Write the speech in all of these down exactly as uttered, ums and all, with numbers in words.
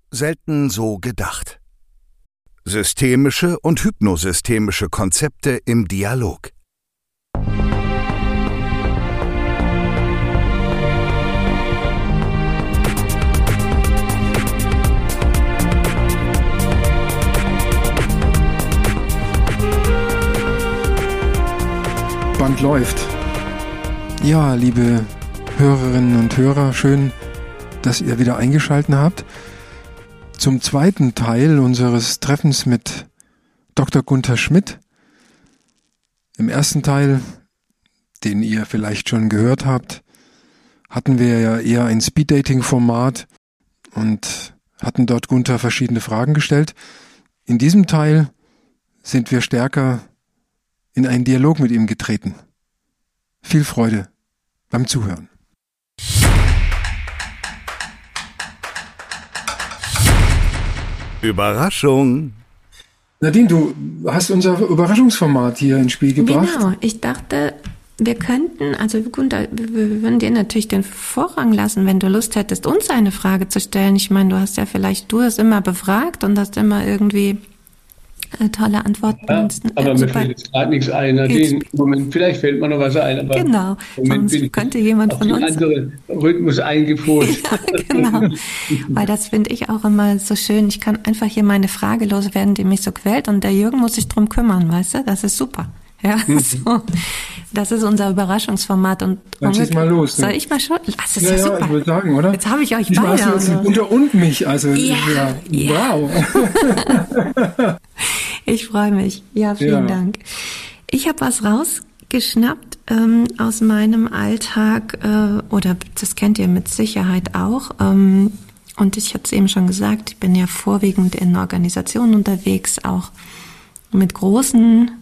selten so gedacht. Systemische und hypnosystemische Konzepte im Dialog. Band läuft. Ja, liebe Hörerinnen und Hörer, schön, dass ihr wieder eingeschaltet habt zum zweiten Teil unseres Treffens mit Doktor Gunther Schmidt. Im ersten Teil, den ihr vielleicht schon gehört habt, hatten wir ja eher ein Speed-Dating-Format und hatten dort Gunther verschiedene Fragen gestellt. In diesem Teil sind wir stärker in einen Dialog mit ihm getreten. Viel Freude beim Zuhören. Überraschung! Nadine, du hast unser Überraschungsformat hier ins Spiel gebracht. Genau, ich dachte, wir könnten, also Gunther, wir würden dir natürlich den Vorrang lassen, wenn du Lust hättest, uns eine Frage zu stellen. Ich meine, du hast ja vielleicht, du hast immer befragt und hast immer irgendwie tolle Antworten. Ja, aber mir fällt jetzt gerade nichts ein. Nadine, Moment, vielleicht fällt mir noch was ein. Aber genau, Moment sonst könnte jemand von uns... andere Rhythmus eingepolt. Ja, genau, weil das finde ich auch immer so schön. Ich kann einfach hier meine Frage loswerden, die mich so quält und der Jürgen muss sich drum kümmern, weißt du? Das ist super. Ja, mhm. so. Das ist unser Überraschungsformat. Und dann schieß mal los. Soll ich mal schon? Das ist ja, ja, ja super. Ich würde sagen, oder? Jetzt habe ich euch ich beide. Also. Unter und mich, also ja, ja, wow. Ja. Ich freue mich. Ja, vielen ja. Dank. Ich habe was rausgeschnappt ähm, aus meinem Alltag, äh, oder das kennt ihr mit Sicherheit auch. Ähm, und ich habe es eben schon gesagt, ich bin ja vorwiegend in Organisationen unterwegs, auch mit großen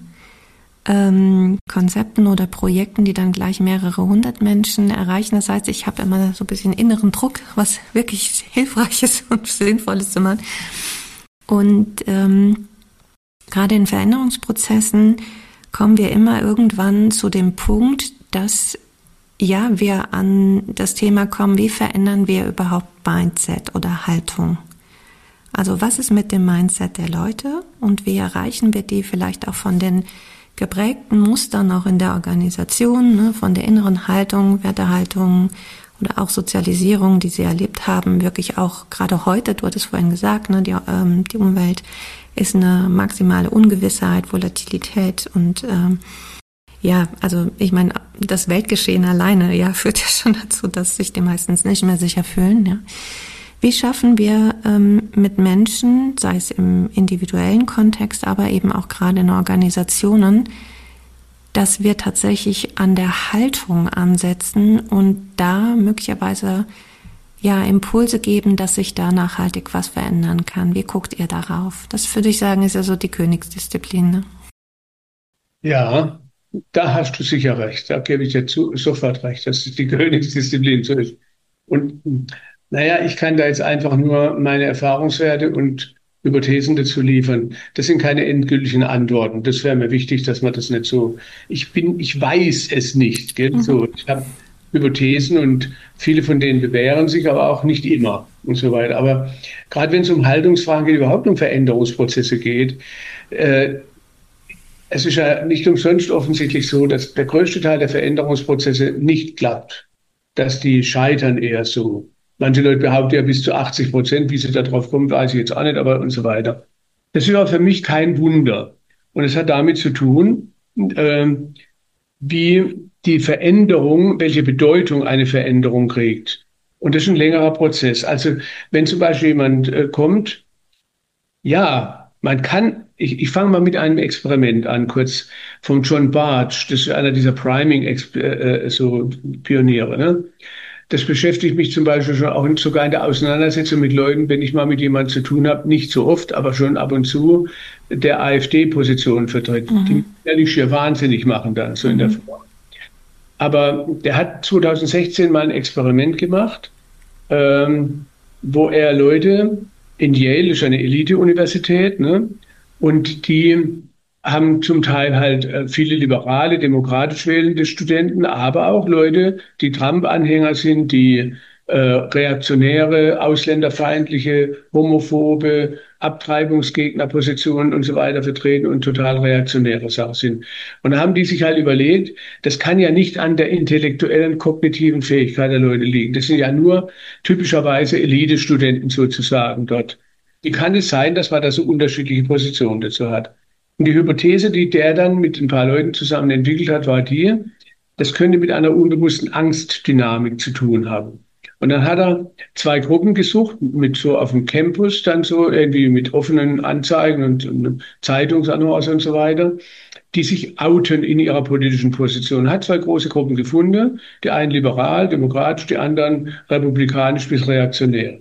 ähm, Konzepten oder Projekten, die dann gleich mehrere hundert Menschen erreichen. Das heißt, ich habe immer so ein bisschen inneren Druck, was wirklich Hilfreiches und Sinnvolles zu machen. Und ähm, gerade in Veränderungsprozessen kommen wir immer irgendwann zu dem Punkt, dass ja wir an das Thema kommen, wie verändern wir überhaupt Mindset oder Haltung? Also was ist mit dem Mindset der Leute und wie erreichen wir die vielleicht auch von den geprägten Mustern auch in der Organisation, ne, von der inneren Haltung, Wertehaltung oder auch Sozialisierung, die sie erlebt haben, wirklich auch gerade heute, du hattest vorhin gesagt, ne, die, ähm, die Umwelt ist eine maximale Ungewissheit, Volatilität und ähm, ja, also ich meine, das Weltgeschehen alleine ja führt ja schon dazu, dass sich die meistens nicht mehr sicher fühlen. Ja. Wie schaffen wir ähm, mit Menschen, sei es im individuellen Kontext, aber eben auch gerade in Organisationen, dass wir tatsächlich an der Haltung ansetzen und da möglicherweise ja Impulse geben, dass sich da nachhaltig was verändern kann. Wie guckt ihr darauf? Das würde ich sagen, ist ja so die Königsdisziplin. Ne? Ja, da hast du sicher recht. Da gebe ich dir zu, sofort recht, dass es die Königsdisziplin so ist. Und naja, ich kann da jetzt einfach nur meine Erfahrungswerte und Hypothesen dazu liefern. Das sind keine endgültigen Antworten. Das wäre mir wichtig, dass man das nicht so. Ich bin, ich weiß es nicht. Gell? Mhm. So, ich habe Hypothesen und viele von denen bewähren sich, aber auch nicht immer und so weiter. Aber gerade wenn es um Haltungsfragen geht, überhaupt um Veränderungsprozesse geht, äh, es ist ja nicht umsonst offensichtlich so, dass der größte Teil der Veränderungsprozesse nicht klappt, dass die scheitern eher so. Manche Leute behaupten ja bis zu achtzig Prozent, wie sie da drauf kommen, weiß ich jetzt auch nicht, aber und so weiter. Das ist aber für mich kein Wunder. Und es hat damit zu tun, ähm, wie die Veränderung, welche Bedeutung eine Veränderung kriegt. Und das ist ein längerer Prozess. Also wenn zum Beispiel jemand äh, kommt, ja, man kann, ich, ich fange mal mit einem Experiment an, kurz vom John Bartsch, das ist einer dieser Priming-Pioniere, äh, so Pioniere, ne? Das beschäftigt mich zum Beispiel schon auch in, sogar in der Auseinandersetzung mit Leuten, wenn ich mal mit jemandem zu tun habe, nicht so oft, aber schon ab und zu, der AfD-Position vertritt, mhm. die ehrlich schier wahnsinnig machen dann, so mhm. in der Form. Aber der hat zweitausendsechzehn mal ein Experiment gemacht, ähm, wo er Leute in Yale, das ist eine Elite-Universität, ne, und die haben zum Teil halt äh, viele liberale, demokratisch wählende Studenten, aber auch Leute, die Trump-Anhänger sind, die äh, reaktionäre, ausländerfeindliche, homophobe, Abtreibungsgegnerpositionen und so weiter vertreten und total reaktionäre Sachen sind. Und da haben die sich halt überlegt, das kann ja nicht an der intellektuellen, kognitiven Fähigkeit der Leute liegen. Das sind ja nur typischerweise Elite-Studenten sozusagen dort. Wie kann es sein, dass man da so unterschiedliche Positionen dazu hat? Und die Hypothese, die der dann mit ein paar Leuten zusammen entwickelt hat, war die, das könnte mit einer unbewussten Angstdynamik zu tun haben. Und dann hat er zwei Gruppen gesucht, mit so auf dem Campus, dann so irgendwie mit offenen Anzeigen und, und Zeitungsannonce und so weiter, die sich outen in ihrer politischen Position. Er hat zwei große Gruppen gefunden, die einen liberal, demokratisch, die anderen republikanisch bis reaktionär.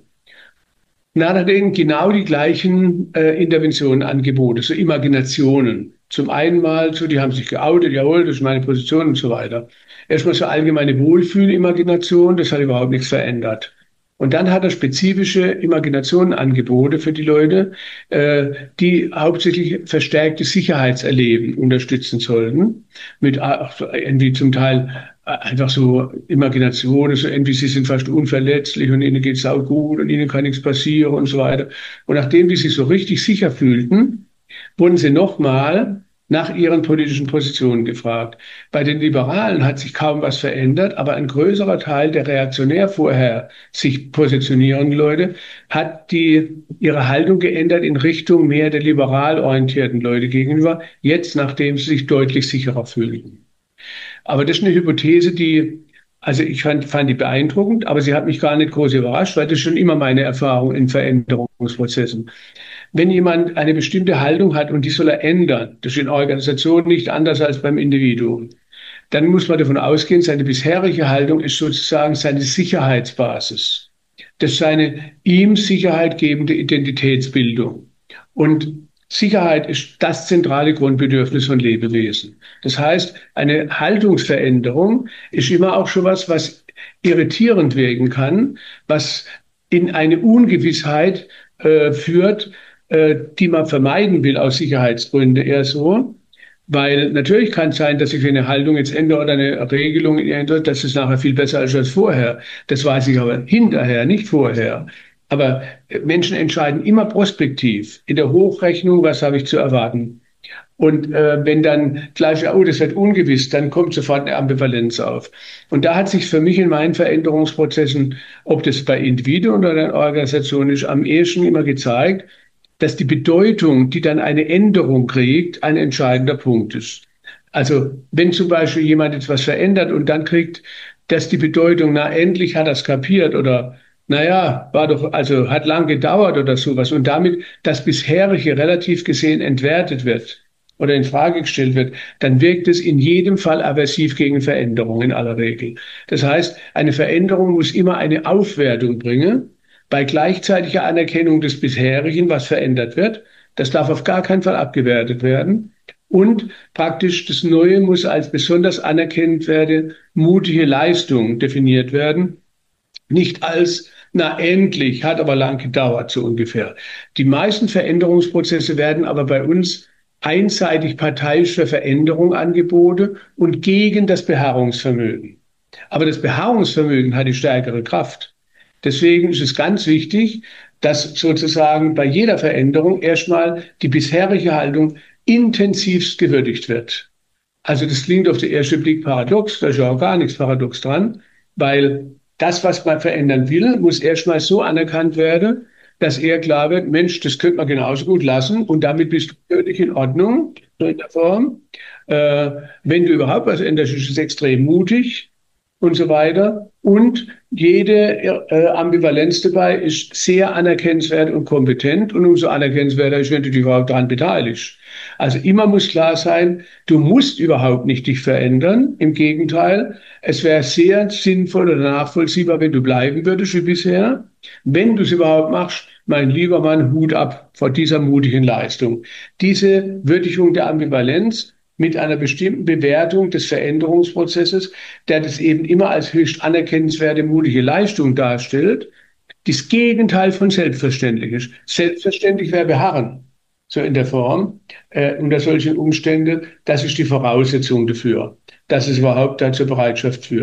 Und dann hat er denen genau die gleichen äh, Interventionen angeboten, so Imaginationen. Zum einen mal, so, die haben sich geoutet, jawohl, das ist meine Position und so weiter. Erstmal so allgemeine Wohlfühlimagination, das hat überhaupt nichts verändert. Und dann hat er spezifische Imaginationen angeboten für die Leute, äh, die hauptsächlich verstärkte Sicherheitserleben unterstützen sollten. Mit ach, irgendwie zum Teil einfach so Imaginationen, so irgendwie sie sind fast unverletzlich und ihnen geht's auch gut und ihnen kann nichts passieren und so weiter. Und nachdem die sich so richtig sicher fühlten, wurden sie nochmal nach ihren politischen Positionen gefragt. Bei den Liberalen hat sich kaum was verändert, aber ein größerer Teil der reaktionär vorher sich positionierenden Leute hat die, ihre Haltung geändert in Richtung mehr der liberal orientierten Leute gegenüber, jetzt nachdem sie sich deutlich sicherer fühlten. Aber das ist eine Hypothese, die, also ich fand, fand die beeindruckend, aber sie hat mich gar nicht groß überrascht, weil das ist schon immer meine Erfahrung in Veränderungsprozessen. Wenn jemand eine bestimmte Haltung hat und die soll er ändern, das ist in Organisationen nicht anders als beim Individuum, dann muss man davon ausgehen, seine bisherige Haltung ist sozusagen seine Sicherheitsbasis. Das ist seine ihm Sicherheit gebende Identitätsbildung. Und Sicherheit ist das zentrale Grundbedürfnis von Lebewesen. Das heißt, eine Haltungsveränderung ist immer auch schon was, was irritierend wirken kann, was in eine Ungewissheit äh, führt, die man vermeiden will aus Sicherheitsgründen eher so. Weil natürlich kann es sein, dass ich eine Haltung jetzt ändere oder eine Regelung ändere, das ist nachher viel besser als das vorher. Das weiß ich aber hinterher, nicht vorher. Aber Menschen entscheiden immer prospektiv in der Hochrechnung, was habe ich zu erwarten. Und äh, wenn dann gleich, oh, das wird ungewiss, dann kommt sofort eine Ambivalenz auf. Und da hat sich für mich in meinen Veränderungsprozessen, ob das bei Individuen oder in Organisationen ist, am ehesten immer gezeigt, dass die Bedeutung, die dann eine Änderung kriegt, ein entscheidender Punkt ist. Also wenn zum Beispiel jemand etwas verändert und dann kriegt, dass die Bedeutung, na endlich hat er es kapiert oder naja, war doch, also hat lang gedauert oder sowas und damit das bisherige relativ gesehen entwertet wird oder in Frage gestellt wird, dann wirkt es in jedem Fall aversiv gegen Veränderung in aller Regel. Das heißt, eine Veränderung muss immer eine Aufwertung bringen, bei gleichzeitiger Anerkennung des bisherigen, was verändert wird. Das darf auf gar keinen Fall abgewertet werden. Und praktisch das Neue muss als besonders anerkannt werde, mutige Leistung definiert werden. Nicht als, na endlich, hat aber lang gedauert, so ungefähr. Die meisten Veränderungsprozesse werden aber bei uns einseitig parteiisch für Veränderung angeboten und gegen das Beharrungsvermögen. Aber das Beharrungsvermögen hat die stärkere Kraft. Deswegen ist es ganz wichtig, dass sozusagen bei jeder Veränderung erstmal die bisherige Haltung intensivst gewürdigt wird. Also das klingt auf den ersten Blick paradox, da ist ja auch gar nichts paradox dran, weil das, was man verändern will, muss erstmal so anerkannt werden, dass er klar wird, Mensch, das könnte man genauso gut lassen und damit bist du völlig in Ordnung, so in der Form. Äh, wenn du überhaupt was änderst, ist es extrem mutig und so weiter. Und jede äh, Ambivalenz dabei ist sehr anerkennenswert und kompetent und umso anerkennenswerter ist, wenn du dich überhaupt daran beteiligst. Also immer muss klar sein, du musst überhaupt nicht dich verändern. Im Gegenteil, es wäre sehr sinnvoll oder nachvollziehbar, wenn du bleiben würdest wie bisher. Wenn du es überhaupt machst, mein lieber Mann, Hut ab vor dieser mutigen Leistung. Diese Würdigung der Ambivalenz mit einer bestimmten Bewertung des Veränderungsprozesses, der das eben immer als höchst anerkennenswerte, mutige Leistung darstellt, das Gegenteil von selbstverständlich ist. Selbstverständlich wäre Beharren, so in der Form, äh, unter solchen Umständen. Das ist die Voraussetzung dafür, dass es überhaupt da zur Bereitschaft führt.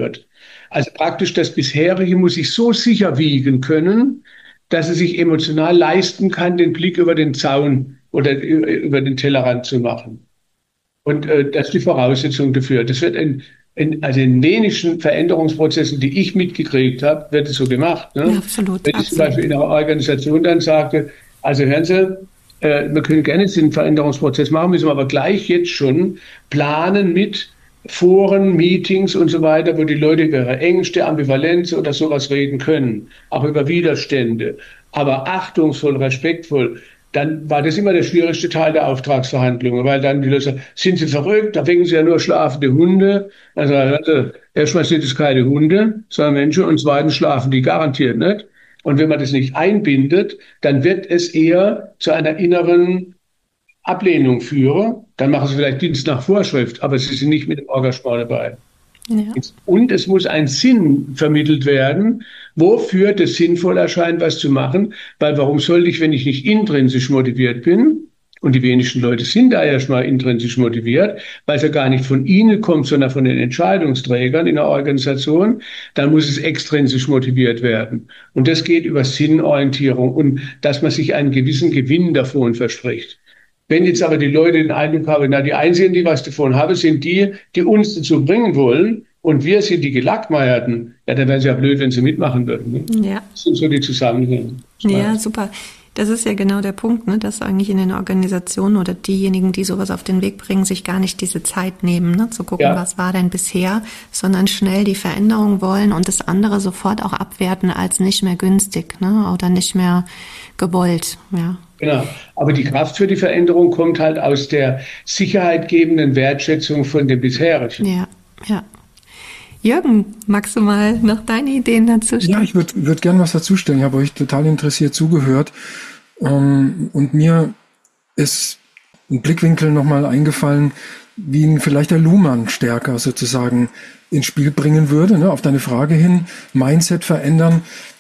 Also praktisch das bisherige muss sich so sicher wiegen können, dass es sich emotional leisten kann, den Blick über den Zaun oder über den Tellerrand zu machen. Und äh, das ist die Voraussetzung dafür. Das wird in, in, also in wenigsten Veränderungsprozessen, die ich mitgekriegt habe, wird es so gemacht. Ne? Ja, absolut. Wenn ich absolut. zum Beispiel in einer Organisation dann sagte, also hören Sie, äh, wir können gerne den Veränderungsprozess machen, müssen wir aber gleich jetzt schon planen mit Foren, Meetings und so weiter, wo die Leute über ihre Ängste, Ambivalenz oder sowas reden können, auch über Widerstände, aber achtungsvoll, respektvoll. Dann war das immer der schwierigste Teil der Auftragsverhandlungen, weil dann die Leute sagen, sind Sie verrückt, da wecken Sie ja nur schlafende Hunde. Also, also erstmal sind es keine Hunde, sondern Menschen und zweitens schlafen die garantiert nicht. Und wenn man das nicht einbindet, dann wird es eher zu einer inneren Ablehnung führen. Dann machen Sie vielleicht Dienst nach Vorschrift, aber Sie sind nicht mit dem Engagement dabei. Ja. Und es muss ein Sinn vermittelt werden, wofür das sinnvoll erscheint, was zu machen. Weil warum sollte ich, wenn ich nicht intrinsisch motiviert bin, und die wenigsten Leute sind da erstmal intrinsisch motiviert, weil es ja gar nicht von ihnen kommt, sondern von den Entscheidungsträgern in der Organisation, dann muss es extrinsisch motiviert werden. Und das geht über Sinnorientierung und dass man sich einen gewissen Gewinn davon verspricht. Wenn jetzt aber die Leute den Eindruck haben, na, die Einzigen, die was davon haben, sind die, die uns dazu bringen wollen und wir sind die Gelackmeierten, ja, dann wäre es ja blöd, wenn sie mitmachen würden. Ne? Ja. Das sind so die Zusammenhänge. Ja, super. Das ist ja genau der Punkt, ne, dass eigentlich in den Organisationen oder diejenigen, die sowas auf den Weg bringen, sich gar nicht diese Zeit nehmen, ne, zu gucken, ja. was war denn bisher, sondern schnell die Veränderung wollen und das andere sofort auch abwerten als nicht mehr günstig, ne, oder nicht mehr gewollt, ja. Genau. Aber die Kraft für die Veränderung kommt halt aus der sicherheitgebenden Wertschätzung von dem Bisherigen. Ja, ja. Jürgen, magst du mal noch deine Ideen dazu stellen? Ja, ich würde würd gerne was dazu stellen. Ich habe euch total interessiert zugehört. Ähm, und mir ist ein Blickwinkel nochmal eingefallen, wie ihn vielleicht der Luhmann stärker sozusagen ins Spiel bringen würde, ne, auf deine Frage hin, Mindset verändern.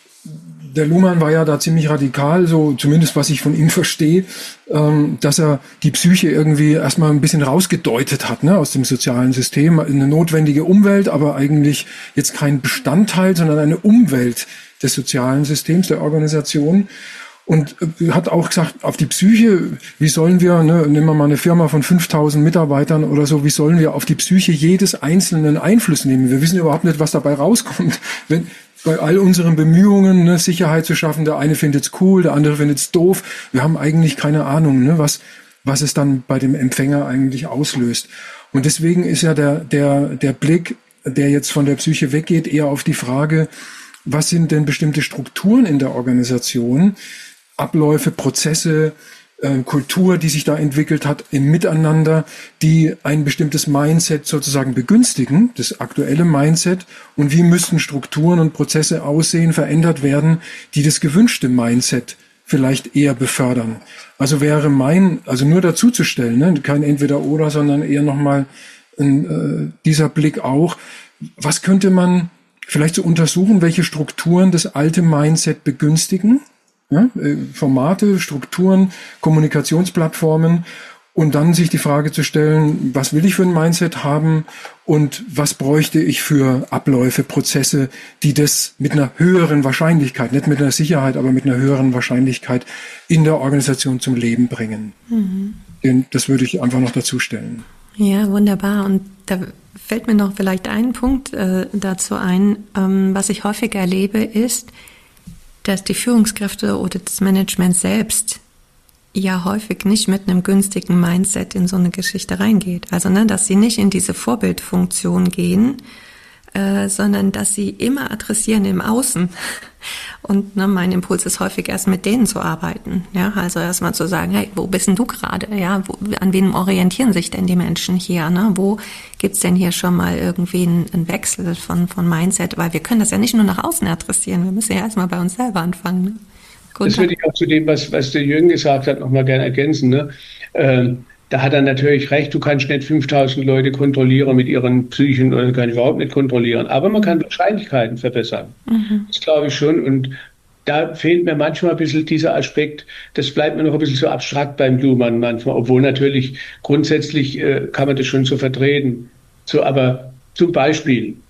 Der Luhmann war ja da ziemlich radikal, so zumindest was ich von ihm verstehe, ähm, dass er die Psyche irgendwie erstmal ein bisschen rausgedeutet hat, ne, aus dem sozialen System. Eine notwendige Umwelt, aber eigentlich jetzt kein Bestandteil, sondern eine Umwelt des sozialen Systems, der Organisation. Und äh, hat auch gesagt, auf die Psyche, wie sollen wir, ne, nehmen wir mal eine Firma von fünftausend Mitarbeitern oder so, wie sollen wir auf die Psyche jedes Einzelnen Einfluss nehmen? Wir wissen überhaupt nicht, was dabei rauskommt. Wenn bei all unseren Bemühungen, ne, Sicherheit zu schaffen, der eine findet's cool, der andere findet's doof. Wir haben eigentlich keine Ahnung, ne, was was es dann bei dem Empfänger eigentlich auslöst. Und deswegen ist ja der der der Blick, der jetzt von der Psyche weggeht, eher auf die Frage, was sind denn bestimmte Strukturen in der Organisation, Abläufe, Prozesse, Kultur, die sich da entwickelt hat im Miteinander, die ein bestimmtes Mindset sozusagen begünstigen, das aktuelle Mindset, und wie müssten Strukturen und Prozesse aussehen, verändert werden, die das gewünschte Mindset vielleicht eher befördern. Also wäre mein, also nur dazu zu stellen, ne, kein Entweder-Oder, sondern eher nochmal äh, dieser Blick auch, was könnte man vielleicht so untersuchen, welche Strukturen das alte Mindset begünstigen? Ja, Formate, Strukturen, Kommunikationsplattformen und dann sich die Frage zu stellen, was will ich für ein Mindset haben und was bräuchte ich für Abläufe, Prozesse, die das mit einer höheren Wahrscheinlichkeit, nicht mit einer Sicherheit, aber mit einer höheren Wahrscheinlichkeit in der Organisation zum Leben bringen. Mhm. Den, das würde ich einfach noch dazu stellen. Ja, wunderbar. Und da fällt mir noch vielleicht ein Punkt äh, dazu ein, ähm, was ich häufig erlebe, ist, dass die Führungskräfte oder das Management selbst ja häufig nicht mit einem günstigen Mindset in so eine Geschichte reingeht. Also, ne, dass sie nicht in diese Vorbildfunktion gehen, äh, sondern dass sie immer adressieren im Außen. Und ne, mein Impuls ist häufig erst mit denen zu arbeiten. Ja, also erstmal zu sagen, hey, wo bist denn du gerade? Ja, wo, an wen orientieren sich denn die Menschen hier? Ne? Wo gibt's denn hier schon mal irgendwie einen, einen Wechsel von, von Mindset? Weil wir können das ja nicht nur nach außen adressieren. Wir müssen ja erstmal bei uns selber anfangen. Ne? Das würde ich auch zu dem, was, was der Jürgen gesagt hat, nochmal gerne ergänzen. Ne? Ähm, da hat er natürlich recht, du kannst nicht fünftausend Leute kontrollieren mit ihren Psychen oder kann ich überhaupt nicht kontrollieren. Aber man kann Wahrscheinlichkeiten verbessern. Mhm. Das glaube ich schon. Und da fehlt mir manchmal ein bisschen dieser Aspekt, das bleibt mir noch ein bisschen so abstrakt beim Luhmann manchmal, obwohl natürlich grundsätzlich äh, kann man das schon so vertreten. So, aber zum Beispiel,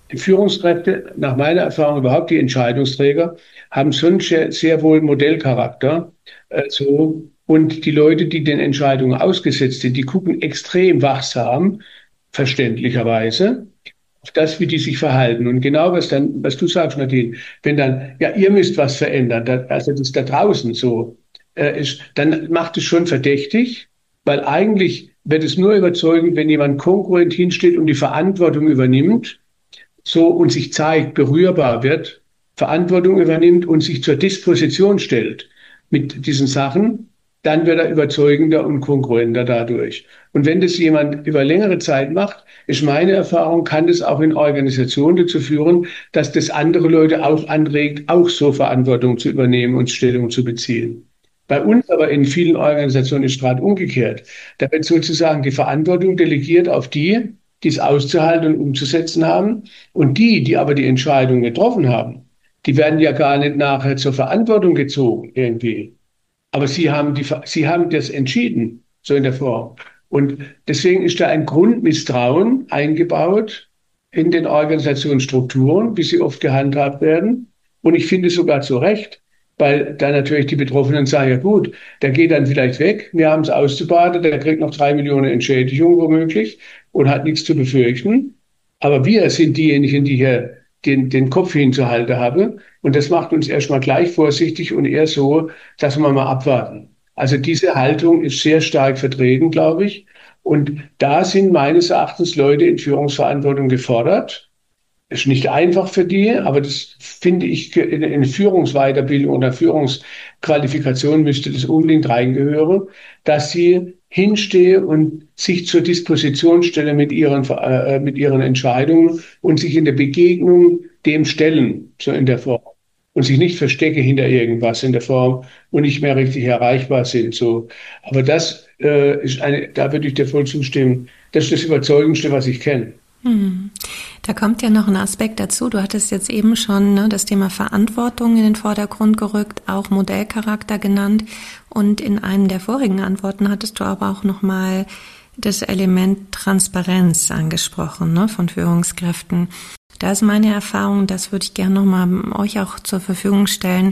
Die Führungskräfte, nach meiner Erfahrung überhaupt die Entscheidungsträger, haben schon sehr, sehr wohl Modellcharakter. Äh, so. Und die Leute, die den Entscheidungen ausgesetzt sind, die gucken extrem wachsam, verständlicherweise, auf das, wie die sich verhalten. Und genau was dann, was du sagst, Nadine, wenn dann, ja, ihr müsst was verändern, da, also das da draußen so äh, ist, dann macht es schon verdächtig, weil eigentlich wird es nur überzeugend, wenn jemand konkurrent hinsteht und die Verantwortung übernimmt, so und sich zeigt, berührbar wird, Verantwortung übernimmt und sich zur Disposition stellt mit diesen Sachen, dann wird er überzeugender und kongruenter dadurch. Und wenn das jemand über längere Zeit macht, ist meine Erfahrung, kann das auch in Organisationen dazu führen, dass das andere Leute auch anregt, auch so Verantwortung zu übernehmen und Stellung zu beziehen. Bei uns aber in vielen Organisationen ist gerade umgekehrt. Da wird sozusagen die Verantwortung delegiert auf die, die es auszuhalten und umzusetzen haben. Und die, die aber die Entscheidung getroffen haben, die werden ja gar nicht nachher zur Verantwortung gezogen irgendwie. Aber sie haben, die, sie haben das entschieden, so in der Form. Und deswegen ist da ein Grundmisstrauen eingebaut in den Organisationsstrukturen, wie sie oft gehandhabt werden. Und ich finde sogar zu Recht, weil da natürlich die Betroffenen sagen, ja gut, der geht dann vielleicht weg, wir haben es auszubaden, der kriegt noch drei Millionen Entschädigung womöglich und hat nichts zu befürchten. Aber wir sind diejenigen, die hier den, den Kopf hinzuhalten haben. Und das macht uns erstmal gleich vorsichtig und eher so, dass wir mal abwarten. Also diese Haltung ist sehr stark vertreten, glaube ich. Und da sind meines Erachtens Leute in Führungsverantwortung gefordert. Ist nicht einfach für die, aber das finde ich in, in Führungsweiterbildung oder Führungsqualifikation müsste das unbedingt reingehören, dass sie hinstehe und sich zur Disposition stelle mit ihren, äh, mit ihren Entscheidungen und sich in der Begegnung dem stellen, so in der Form. Und sich nicht verstecke hinter irgendwas in der Form und nicht mehr richtig erreichbar sind. So. Aber das äh, ist eine, da würde ich dir voll zustimmen. Das ist das Überzeugendste, was ich kenne. Hm. Da kommt ja noch ein Aspekt dazu. Du hattest jetzt eben schon ne, das Thema Verantwortung in den Vordergrund gerückt, auch Modellcharakter genannt. Und in einem der vorigen Antworten hattest du aber auch nochmal das Element Transparenz angesprochen, ne, von Führungskräften. Da ist meine Erfahrung, das würde ich gerne nochmal euch auch zur Verfügung stellen,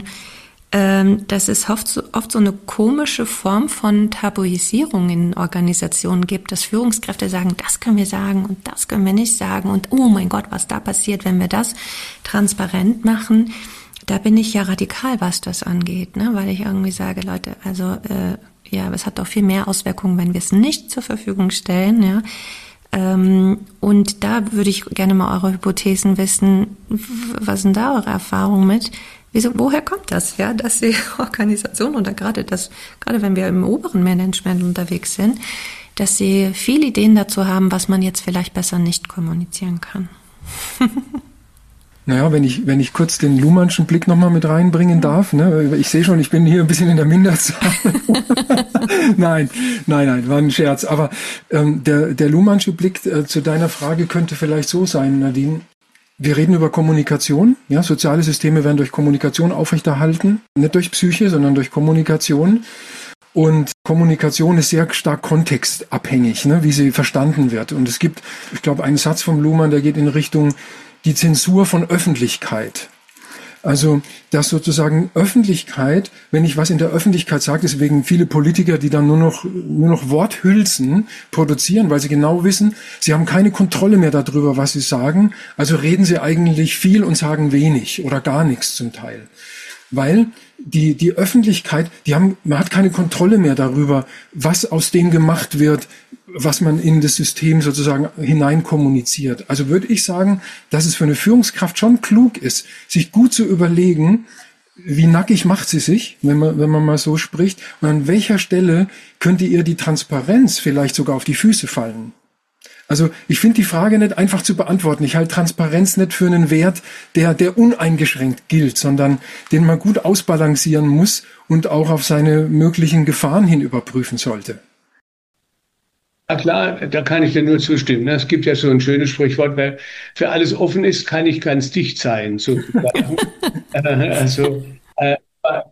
ähm, dass es oft so, oft so eine komische Form von Tabuisierung in Organisationen gibt, dass Führungskräfte sagen, das können wir sagen und das können wir nicht sagen und oh mein Gott, was da passiert, wenn wir das transparent machen. Da bin ich ja radikal, was das angeht, ne? Weil ich irgendwie sage, Leute, also äh, ja, es hat doch viel mehr Auswirkungen, wenn wir es nicht zur Verfügung stellen, ja. Und da würde ich gerne mal eure Hypothesen wissen. Was sind da eure Erfahrungen mit? Wieso, woher kommt das, ja, dass die Organisation oder gerade das, gerade wenn wir im oberen Management unterwegs sind, dass sie viele Ideen dazu haben, was man jetzt vielleicht besser nicht kommunizieren kann? Naja, wenn ich, wenn ich kurz den Luhmannschen Blick nochmal mit reinbringen darf, ne, ich sehe schon, ich bin hier ein bisschen in der Minderzahl. nein, nein, nein, war ein Scherz. Aber ähm, der, der Luhmannsche Blick äh, zu deiner Frage könnte vielleicht so sein, Nadine. Wir reden über Kommunikation. Ja, soziale Systeme werden durch Kommunikation aufrechterhalten. Nicht durch Psyche, sondern durch Kommunikation. Und Kommunikation ist sehr stark kontextabhängig, ne, wie sie verstanden wird. Und es gibt, ich glaube, einen Satz vom Luhmann, der geht in Richtung die Zensur von Öffentlichkeit. Also, dass sozusagen Öffentlichkeit, wenn ich was in der Öffentlichkeit sage, deswegen viele Politiker, die dann nur noch, nur noch Worthülsen produzieren, weil sie genau wissen, sie haben keine Kontrolle mehr darüber, was sie sagen. Also reden sie eigentlich viel und sagen wenig oder gar nichts zum Teil. Weil die, die Öffentlichkeit, die haben, man hat keine Kontrolle mehr darüber, was aus dem gemacht wird, was man in das System sozusagen hinein kommuniziert. Also würde ich sagen, dass es für eine Führungskraft schon klug ist, sich gut zu überlegen, wie nackig macht sie sich, wenn man, wenn man mal so spricht, und an welcher Stelle könnte ihr die Transparenz vielleicht sogar auf die Füße fallen. Also ich finde die Frage nicht einfach zu beantworten. Ich halte Transparenz nicht für einen Wert, der, der uneingeschränkt gilt, sondern den man gut ausbalancieren muss und auch auf seine möglichen Gefahren hin überprüfen sollte. Na klar, da kann ich dir nur zustimmen. Es gibt ja so ein schönes Sprichwort, wer für alles offen ist, kann nicht ganz dicht sein. Sozusagen. also äh,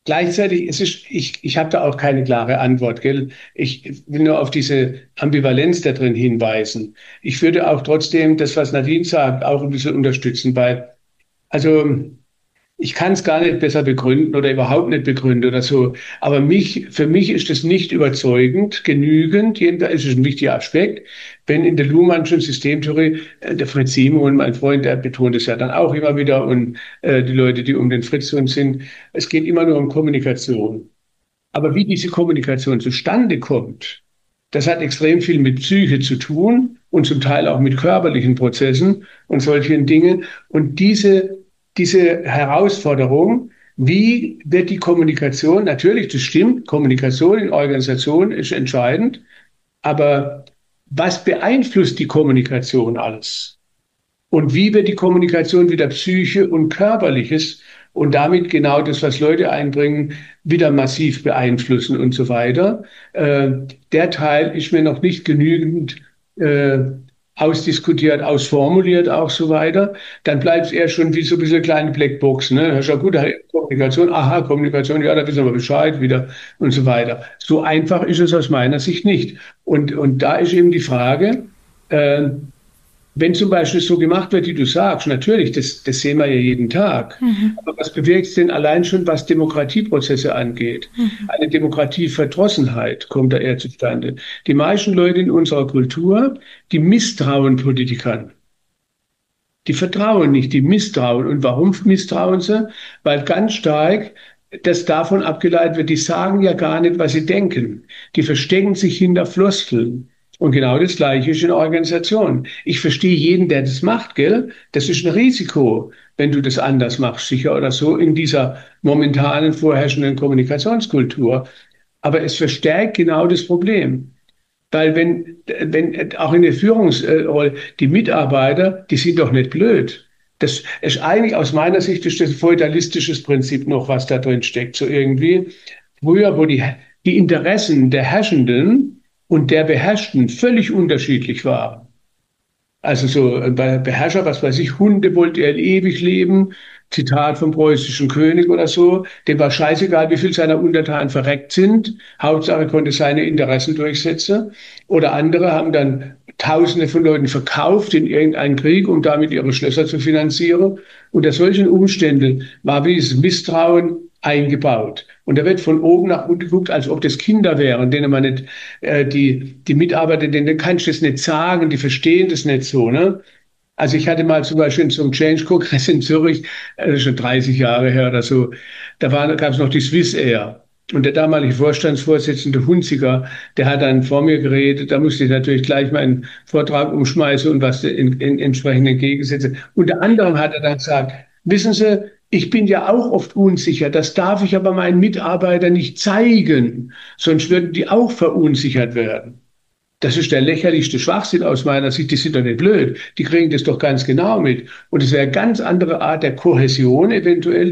gleichzeitig ist es, ich, ich habe da auch keine klare Antwort, gell? Ich will nur auf diese Ambivalenz da drin hinweisen. Ich würde auch trotzdem das, was Nadine sagt, auch ein bisschen unterstützen, weil, also, ich kann es gar nicht besser begründen oder überhaupt nicht begründen oder so. Aber mich, für mich ist es nicht überzeugend, genügend, jedenfalls ist es ein wichtiger Aspekt, wenn in der Luhmannschen Systemtheorie, äh, der Fritz Simon, mein Freund, der betont es ja dann auch immer wieder, und äh, die Leute, die um den Fritz und sind, es geht immer nur um Kommunikation. Aber wie diese Kommunikation zustande kommt, das hat extrem viel mit Psyche zu tun und zum Teil auch mit körperlichen Prozessen und solchen Dingen. Und diese Diese Herausforderung, wie wird die Kommunikation, natürlich, das stimmt, Kommunikation in Organisationen ist entscheidend, aber was beeinflusst die Kommunikation alles? Und wie wird die Kommunikation wieder Psyche und Körperliches und damit genau das, was Leute einbringen, wieder massiv beeinflussen und so weiter? Äh, der Teil ist mir noch nicht genügend äh, ausdiskutiert, ausformuliert, auch so weiter, dann bleibt es eher schon wie so ein bisschen eine kleine Blackbox. Ne? Das ist ja gut, Kommunikation, aha, Kommunikation, ja, da wissen wir Bescheid wieder und so weiter. So einfach ist es aus meiner Sicht nicht. Und, und da ist eben die Frage, äh, wenn zum Beispiel so gemacht wird, wie du sagst, natürlich, das, das sehen wir ja jeden Tag. Mhm. Aber was bewirkt es denn allein schon, was Demokratieprozesse angeht? Mhm. Eine Demokratieverdrossenheit kommt da eher zustande. Die meisten Leute in unserer Kultur, die misstrauen Politikern. Die vertrauen nicht, die misstrauen. Und warum misstrauen sie? Weil ganz stark das davon abgeleitet wird, die sagen ja gar nicht, was sie denken. Die verstecken sich hinter Floskeln. Und genau das Gleiche ist in Organisationen. Ich verstehe jeden, der das macht, gell? Das ist ein Risiko, wenn du das anders machst, sicher oder so, in dieser momentanen vorherrschenden Kommunikationskultur. Aber es verstärkt genau das Problem. Weil wenn, wenn auch in der Führungsrolle, die Mitarbeiter, die sind doch nicht blöd. Das ist eigentlich aus meiner Sicht ist das ein feudalistisches Prinzip noch, was da drin steckt. So irgendwie, früher, wo die, die Interessen der Herrschenden und der Beherrschten völlig unterschiedlich waren. Also so bei Beherrscher, was weiß ich, Hunde wollte er ewig leben, Zitat vom preußischen König oder so, dem war scheißegal, wie viel seiner Untertanen verreckt sind, Hauptsache konnte seine Interessen durchsetzen. Oder andere haben dann Tausende von Leuten verkauft in irgendeinen Krieg, um damit ihre Schlösser zu finanzieren. Unter solchen Umständen war dieses Misstrauen eingebaut. Und da wird von oben nach unten geguckt, als ob das Kinder wären, denen man nicht, äh, die, die Mitarbeiter, denen kannst du das nicht sagen, die verstehen das nicht so, ne? Also ich hatte mal zum Beispiel in so einem Change-Kongress in Zürich, das ist schon dreißig Jahre her oder so, da war, gab es noch die Swiss Air. Und der damalige Vorstandsvorsitzende Hunziker, der hat dann vor mir geredet, da musste ich natürlich gleich meinen Vortrag umschmeißen und was in, in entsprechend entgegensetzen. Unter anderem hat er dann gesagt, wissen Sie, ich bin ja auch oft unsicher, das darf ich aber meinen Mitarbeitern nicht zeigen, sonst würden die auch verunsichert werden. Das ist der lächerlichste Schwachsinn aus meiner Sicht, die sind doch nicht blöd, die kriegen das doch ganz genau mit. Und es wäre eine ganz andere Art der Kohäsion eventuell,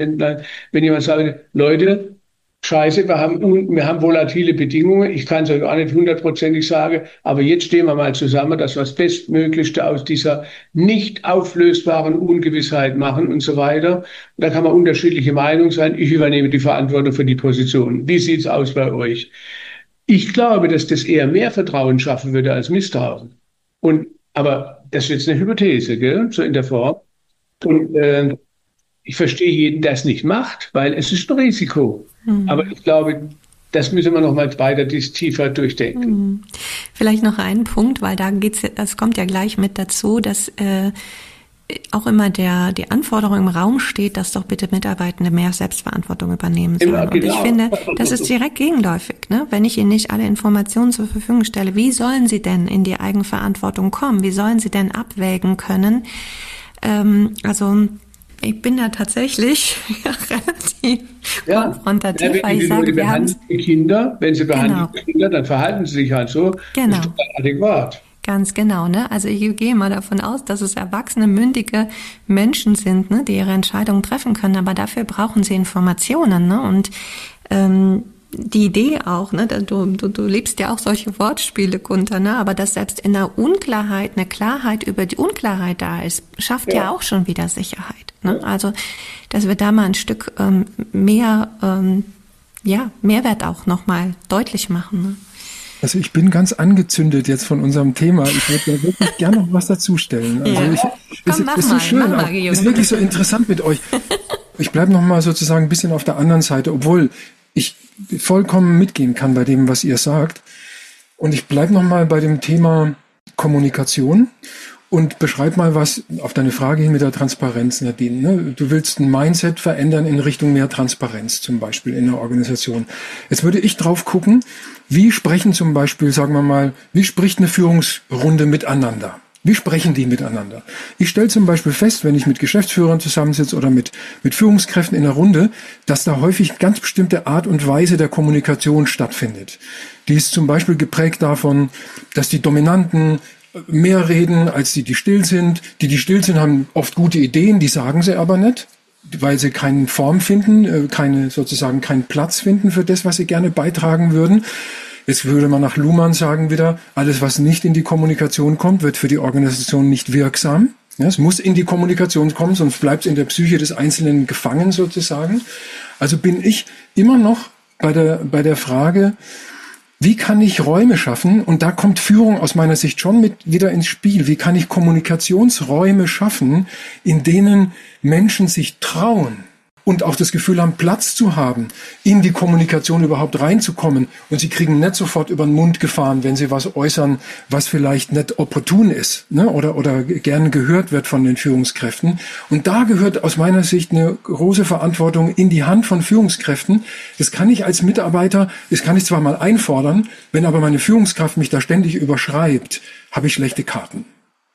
wenn jemand sagt, Leute, Scheiße, wir haben, wir haben volatile Bedingungen. Ich kann es euch auch nicht hundertprozentig sagen, aber jetzt stehen wir mal zusammen, dass wir das Bestmöglichste aus dieser nicht auflösbaren Ungewissheit machen und so weiter. Da kann man unterschiedliche Meinungen sein. Ich übernehme die Verantwortung für die Position. Wie sieht's aus bei euch? Ich glaube, dass das eher mehr Vertrauen schaffen würde als Misstrauen. Und, aber das ist jetzt eine Hypothese, gell? So in der Form. Und, äh, ich verstehe jeden, der es nicht macht, weil es ist ein Risiko. Mhm. Aber ich glaube, das müssen wir noch mal weiter tiefer durchdenken. Mhm. Vielleicht noch einen Punkt, weil da geht's, das kommt ja gleich mit dazu, dass äh, auch immer der die Anforderung im Raum steht, dass doch bitte Mitarbeitende mehr Selbstverantwortung übernehmen sollen. Immer, genau. Und ich finde, das ist direkt gegenläufig, ne? Wenn ich ihnen nicht alle Informationen zur Verfügung stelle, wie sollen sie denn in die Eigenverantwortung kommen? Wie sollen sie denn abwägen können? Ähm, also ich bin da tatsächlich relativ ja, konfrontativ, ja, weil ich sage, wir haben die Kinder, wenn sie behandeln genau. Kinder, dann verhalten sie sich halt so, genau. Das ist adäquat. Ganz genau, ne? Also ich gehe mal davon aus, dass es erwachsene, mündige Menschen sind, ne, die ihre Entscheidungen treffen können, aber dafür brauchen sie Informationen, ne? Und ähm, die Idee auch, ne, du, du, du liebst ja auch solche Wortspiele, Gunther, ne, aber dass selbst in der Unklarheit eine Klarheit über die Unklarheit da ist, schafft ja, ja auch schon wieder Sicherheit. Ne? Also, dass wir da mal ein Stück ähm, mehr, ähm, ja, Mehrwert auch nochmal deutlich machen. Ne? Also ich bin ganz angezündet jetzt von unserem Thema. Ich würde da wirklich gerne noch was dazustellen. Also ja. ich, Komm, ist, mach ist mal, so schön, mach mal, auch, Guillaume. ist wirklich so interessant mit euch. Ich bleibe noch mal sozusagen ein bisschen auf der anderen Seite, obwohl ich vollkommen mitgehen kann bei dem, was ihr sagt. Und ich bleibe noch mal bei dem Thema Kommunikation und beschreib mal was auf deine Frage hin mit der Transparenz, Nadine. Du willst ein Mindset verändern in Richtung mehr Transparenz, zum Beispiel in der Organisation. Jetzt würde ich drauf gucken, wie sprechen zum Beispiel, sagen wir mal, wie spricht eine Führungsrunde miteinander? Wie sprechen die miteinander? Ich stelle zum Beispiel fest, wenn ich mit Geschäftsführern zusammensitze oder mit, mit Führungskräften in der Runde, dass da häufig ganz bestimmte Art und Weise der Kommunikation stattfindet. Die ist zum Beispiel geprägt davon, dass die Dominanten mehr reden, als die, die still sind. Die, die still sind, haben oft gute Ideen, die sagen sie aber nicht, weil sie keine Form finden, keine, sozusagen keinen Platz finden für das, was sie gerne beitragen würden. Jetzt würde man nach Luhmann sagen wieder, alles, was nicht in die Kommunikation kommt, wird für die Organisation nicht wirksam. Ja, es muss in die Kommunikation kommen, sonst bleibt es in der Psyche des Einzelnen gefangen sozusagen. Also bin ich immer noch bei der, bei der Frage, wie kann ich Räume schaffen? Und da kommt Führung aus meiner Sicht schon mit wieder ins Spiel. Wie kann ich Kommunikationsräume schaffen, in denen Menschen sich trauen und auch das Gefühl haben, Platz zu haben, in die Kommunikation überhaupt reinzukommen. Und sie kriegen nicht sofort über den Mund gefahren, wenn sie was äußern, was vielleicht nicht opportun ist, ne? oder, oder gern gehört wird von den Führungskräften. Und da gehört aus meiner Sicht eine große Verantwortung in die Hand von Führungskräften. Das kann ich als Mitarbeiter, das kann ich zwar mal einfordern, wenn aber meine Führungskraft mich da ständig überschreibt, habe ich schlechte Karten.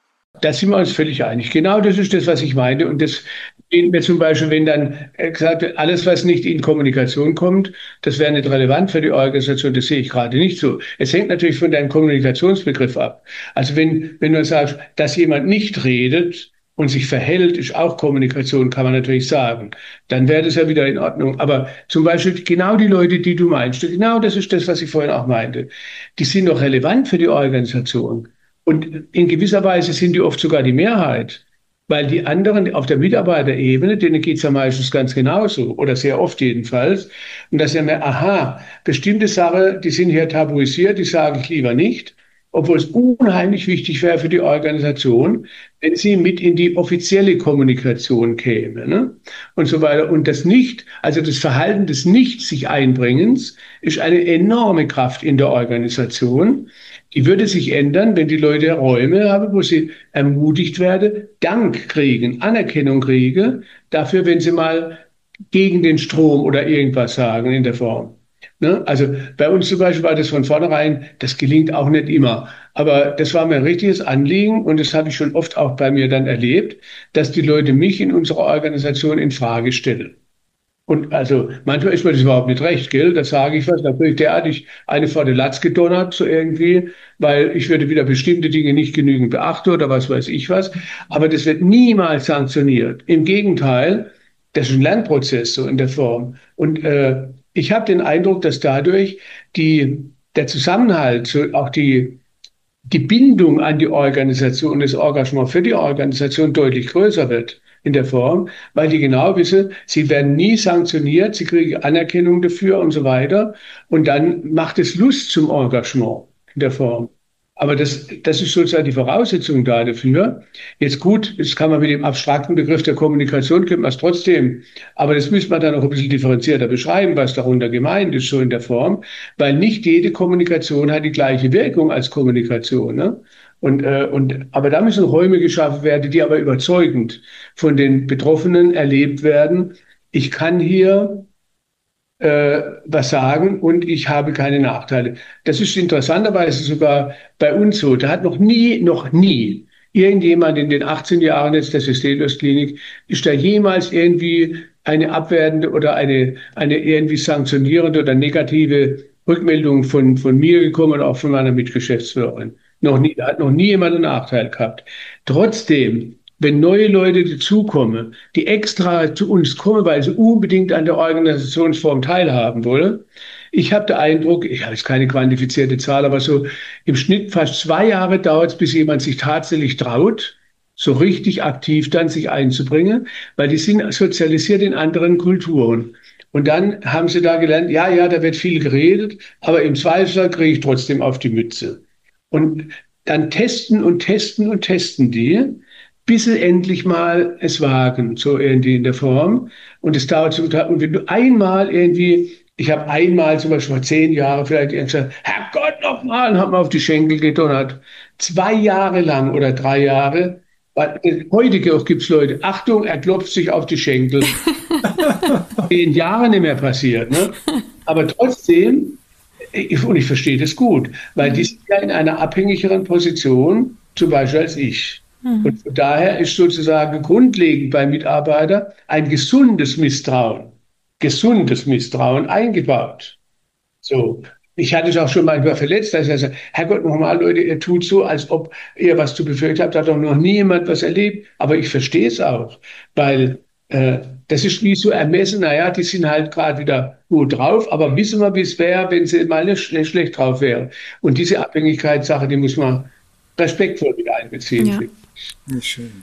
Da sind wir uns völlig einig. Genau das ist das, was ich meine. Und das sehen wir zum Beispiel, wenn dann gesagt wird, alles, was nicht in Kommunikation kommt, das wäre nicht relevant für die Organisation. Das sehe ich gerade nicht so. Es hängt natürlich von deinem Kommunikationsbegriff ab. Also wenn, wenn du sagst, dass jemand nicht redet und sich verhält, ist auch Kommunikation, kann man natürlich sagen. Dann wäre das ja wieder in Ordnung. Aber zum Beispiel genau die Leute, die du meinst, genau das ist das, was ich vorhin auch meinte, die sind doch relevant für die Organisation. Und in gewisser Weise sind die oft sogar die Mehrheit, weil die anderen auf der Mitarbeiterebene, denen geht es ja meistens ganz genauso oder sehr oft jedenfalls. Und das ist ja mehr, aha, bestimmte Sachen, die sind hier tabuisiert, die sage ich lieber nicht, obwohl es unheimlich wichtig wäre für die Organisation, wenn sie mit in die offizielle Kommunikation käme, ne? Und so weiter. Und das Nicht, also das Verhalten des Nicht-sich-Einbringens ist eine enorme Kraft in der Organisation. Die würde sich ändern, wenn die Leute Räume haben, wo sie ermutigt werden, Dank kriegen, Anerkennung kriegen, dafür, wenn sie mal gegen den Strom oder irgendwas sagen in der Form. Ne? Also bei uns zum Beispiel war das von vornherein, das gelingt auch nicht immer. Aber das war mir ein richtiges Anliegen und das habe ich schon oft auch bei mir dann erlebt, dass die Leute mich in unserer Organisation in Frage stellen. Und also manchmal ist mir das überhaupt nicht recht, gell? Da sage ich was, da bin ich derartig eine vor den Latz gedonnert, so irgendwie, weil ich würde wieder bestimmte Dinge nicht genügend beachten oder was weiß ich was. Aber das wird niemals sanktioniert. Im Gegenteil, das ist ein Lernprozess so in der Form. Und äh, ich habe den Eindruck, dass dadurch die, der Zusammenhalt, so auch die, die Bindung an die Organisation, das Engagement für die Organisation deutlich größer wird. In der Form, weil die genau wissen, sie werden nie sanktioniert, sie kriegen Anerkennung dafür und so weiter. Und dann macht es Lust zum Engagement in der Form. Aber das, das ist sozusagen die Voraussetzung da dafür. Jetzt gut, das kann man mit dem abstrakten Begriff der Kommunikation, könnte man es trotzdem. Aber das müsste man dann auch ein bisschen differenzierter beschreiben, was darunter gemeint ist, so in der Form. Weil nicht jede Kommunikation hat die gleiche Wirkung als Kommunikation, ne? Und, äh, und, aber da müssen Räume geschaffen werden, die aber überzeugend von den Betroffenen erlebt werden. Ich kann hier äh, was sagen und ich habe keine Nachteile. Das ist interessanterweise sogar bei uns so. Da hat noch nie, noch nie irgendjemand in den achtzehn Jahren jetzt der Systemlos-Klinik, ist da jemals irgendwie eine abwertende oder eine, eine irgendwie sanktionierende oder negative Rückmeldung von, von mir gekommen und auch von meiner Mitgeschäftsführerin. Noch nie, da hat noch nie jemand einen Nachteil gehabt. Trotzdem, wenn neue Leute dazukommen, die extra zu uns kommen, weil sie unbedingt an der Organisationsform teilhaben wollen, ich habe den Eindruck, ich habe jetzt keine quantifizierte Zahl, aber so im Schnitt fast zwei Jahre dauert es, bis jemand sich tatsächlich traut, so richtig aktiv dann sich einzubringen, weil die sind sozialisiert in anderen Kulturen. Und dann haben sie da gelernt, ja, ja, da wird viel geredet, aber im Zweifelsfall kriege ich trotzdem auf die Mütze. Und dann testen und testen und testen die, bis sie endlich mal es wagen, so irgendwie in der Form. Und es dauert zum Teil, und wenn du einmal irgendwie, ich habe einmal zum Beispiel vor zehn Jahren vielleicht gesagt, Herrgott, nochmal, und habe mir auf die Schenkel gedonnert. Zwei Jahre lang oder drei Jahre, weil heute gibt es Leute, Achtung, er klopft sich auf die Schenkel. Zehn Jahre nicht mehr passiert, ne? Aber trotzdem, ich, und ich verstehe das gut, weil die sind ja in einer abhängigeren Position, zum Beispiel als ich. Mhm. Und von daher ist sozusagen grundlegend bei Mitarbeitern ein gesundes Misstrauen, gesundes Misstrauen eingebaut. So. Ich hatte es auch schon manchmal verletzt, dass er sagt, Herrgott, nochmal, Leute, ihr tut so, als ob ihr was zu befürchten habt, hat doch noch nie jemand was erlebt. Aber ich verstehe es auch, weil äh, das ist wie so ermessen, naja, die sind halt gerade wieder gut drauf, aber wissen wir, wie es wäre, wenn sie mal nicht schlecht drauf wären. Und diese Abhängigkeitssache, die muss man respektvoll mit einbeziehen. Ja. Ja, schön.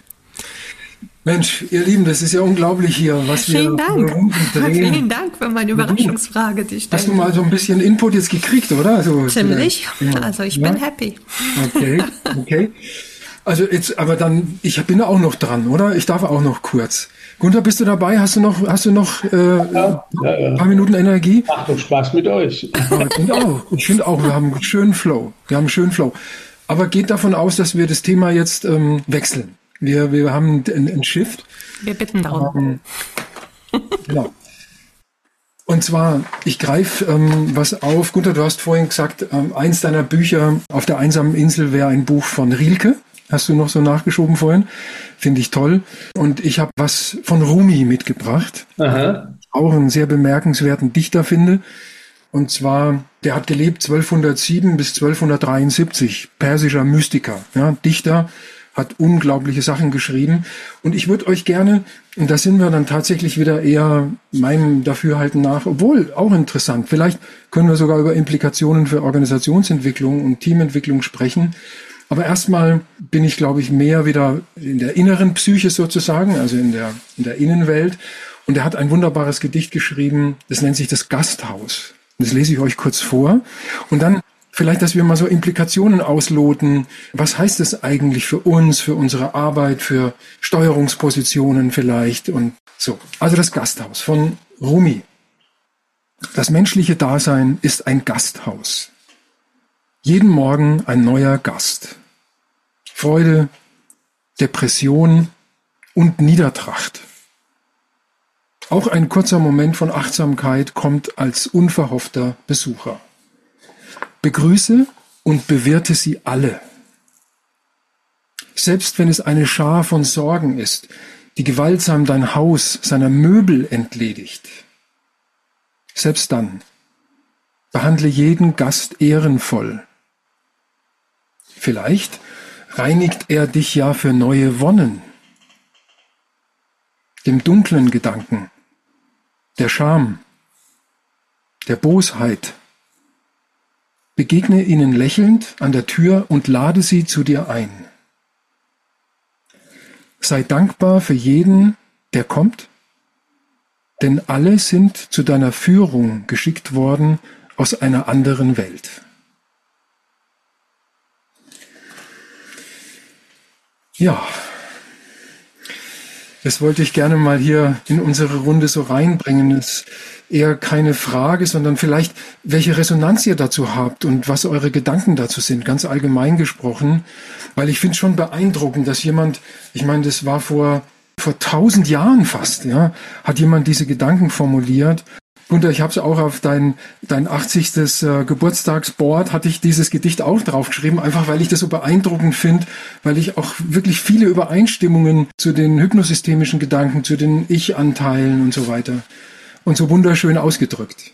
Mensch, ihr Lieben, das ist ja unglaublich hier, was wir Vielen Dank. drehen. Vielen Dank für meine Überraschungsfrage, die Hast du mal so ein bisschen Input jetzt gekriegt, oder? Also, ziemlich. Ja. Also ich Ja. bin happy. Okay, okay. Also jetzt, aber dann, ich bin auch noch dran, oder? Ich darf auch noch kurz. Gunther, bist du dabei? Hast du noch, hast du noch äh, Ja, ja, ja. ein paar Minuten Energie? Macht doch Spaß mit euch. Ja, ich finde auch. Ich finde auch, wir haben einen schönen Flow. Wir haben einen schönen Flow. Aber geht davon aus, dass wir das Thema jetzt ähm, wechseln. Wir, wir haben ein, ein Shift. Wir bitten darum. Ähm, genau. Und zwar, ich greife ähm, was auf. Gunther, du hast vorhin gesagt, ähm, eins deiner Bücher auf der einsamen Insel wäre ein Buch von Rilke. Hast du noch so nachgeschoben vorhin? Finde ich toll. Und ich habe was von Rumi mitgebracht. Aha. Auch einen sehr bemerkenswerten Dichter finde. Und zwar, der hat gelebt zwölfhundertsieben bis zwölfhundertdreiundsiebzig, persischer Mystiker, ja, Dichter, hat unglaubliche Sachen geschrieben. Und ich würde euch gerne, und da sind wir dann tatsächlich wieder eher meinem Dafürhalten nach, obwohl auch interessant, vielleicht können wir sogar über Implikationen für Organisationsentwicklung und Teamentwicklung sprechen. Aber erstmal bin ich, glaube ich, mehr wieder in der inneren Psyche sozusagen, also in der, in der Innenwelt. Und er hat ein wunderbares Gedicht geschrieben, das nennt sich das Gasthaus. Das lese ich euch kurz vor. Und dann vielleicht, dass wir mal so Implikationen ausloten. Was heißt es eigentlich für uns, für unsere Arbeit, für Steuerungspositionen vielleicht und so. Also das Gasthaus von Rumi. Das menschliche Dasein ist ein Gasthaus. Jeden Morgen ein neuer Gast. Freude, Depression und Niedertracht. Auch ein kurzer Moment von Achtsamkeit kommt als unverhoffter Besucher. Begrüße und bewirte sie alle. Selbst wenn es eine Schar von Sorgen ist, die gewaltsam dein Haus seiner Möbel entledigt. Selbst dann behandle jeden Gast ehrenvoll. Vielleicht reinigt er dich ja für neue Wonnen. Dem dunklen Gedanken, der Scham, der Bosheit. Begegne ihnen lächelnd an der Tür und lade sie zu dir ein. Sei dankbar für jeden, der kommt, denn alle sind zu deiner Führung geschickt worden aus einer anderen Welt. Ja, das wollte ich gerne mal hier in unsere Runde so reinbringen. Es ist eher keine Frage, sondern vielleicht, welche Resonanz ihr dazu habt und was eure Gedanken dazu sind, ganz allgemein gesprochen. Weil ich finde es schon beeindruckend, dass jemand, ich meine, das war vor vor tausend Jahren fast, ja, hat jemand diese Gedanken formuliert. Gunther, ich habe es auch auf dein, dein achtzigstes Äh, Geburtstagsboard, hatte ich dieses Gedicht auch draufgeschrieben, einfach weil ich das so beeindruckend finde, weil ich auch wirklich viele Übereinstimmungen zu den hypnosystemischen Gedanken, zu den Ich-Anteilen und so weiter und so wunderschön ausgedrückt.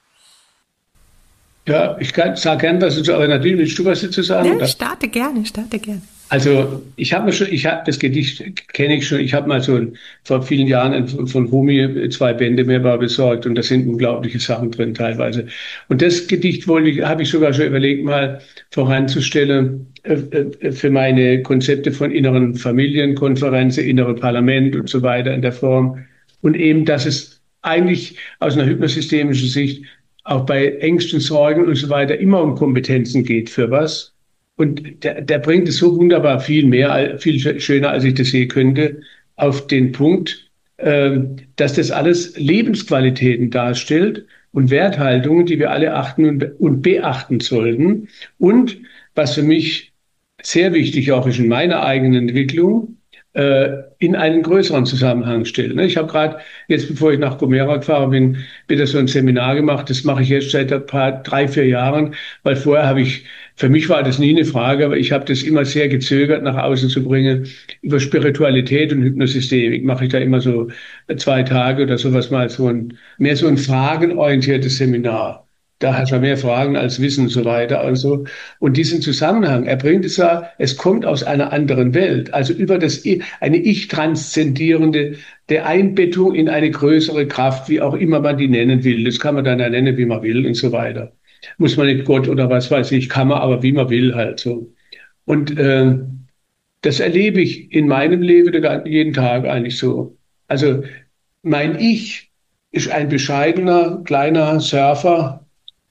Ja, ich sage gern was dazu, aber natürlich willst du was dazu sagen? Ja, starte gerne, starte gerne. Also ich habe schon, ich habe das Gedicht kenne ich schon. Ich habe mal so ein, vor vielen Jahren von, von Rumi zwei Bände mehr besorgt und da sind unglaubliche Sachen drin teilweise. Und das Gedicht wollte ich, habe ich sogar schon überlegt mal voranzustellen äh, für meine Konzepte von inneren Familienkonferenzen, innere Parlament und so weiter in der Form. Und eben, dass es eigentlich aus einer hypnosystemischen Sicht auch bei Ängsten, Sorgen und so weiter immer um Kompetenzen geht für was. Und der, der bringt es so wunderbar viel mehr, viel schöner, als ich das je könnte, auf den Punkt, äh, dass das alles Lebensqualitäten darstellt und Werthaltungen, die wir alle achten und, und beachten sollten. Und was für mich sehr wichtig auch ist in meiner eigenen Entwicklung, äh, in einen größeren Zusammenhang stellen. Ich habe gerade jetzt, bevor ich nach Gomera gefahren bin, wieder so ein Seminar gemacht. Das mache ich jetzt seit ein paar, drei, vier Jahren, weil vorher habe ich, für mich war das nie eine Frage, aber ich habe das immer sehr gezögert, nach außen zu bringen. Über Spiritualität und Hypnosystemik mache ich da immer so zwei Tage oder sowas mal so ein, mehr so ein fragenorientiertes Seminar. Da hast du mehr Fragen als Wissen und so weiter. Also, und diesen Zusammenhang, er bringt es ja, es kommt aus einer anderen Welt, also über das, eine ich-transzendierende, der Einbettung in eine größere Kraft, wie auch immer man die nennen will. Das kann man dann ja nennen, wie man will und so weiter. Muss man nicht Gott oder was weiß ich, kann man, aber wie man will halt so. Und äh, das erlebe ich in meinem Leben jeden Tag eigentlich so. Also mein Ich ist ein bescheidener, kleiner Surfer,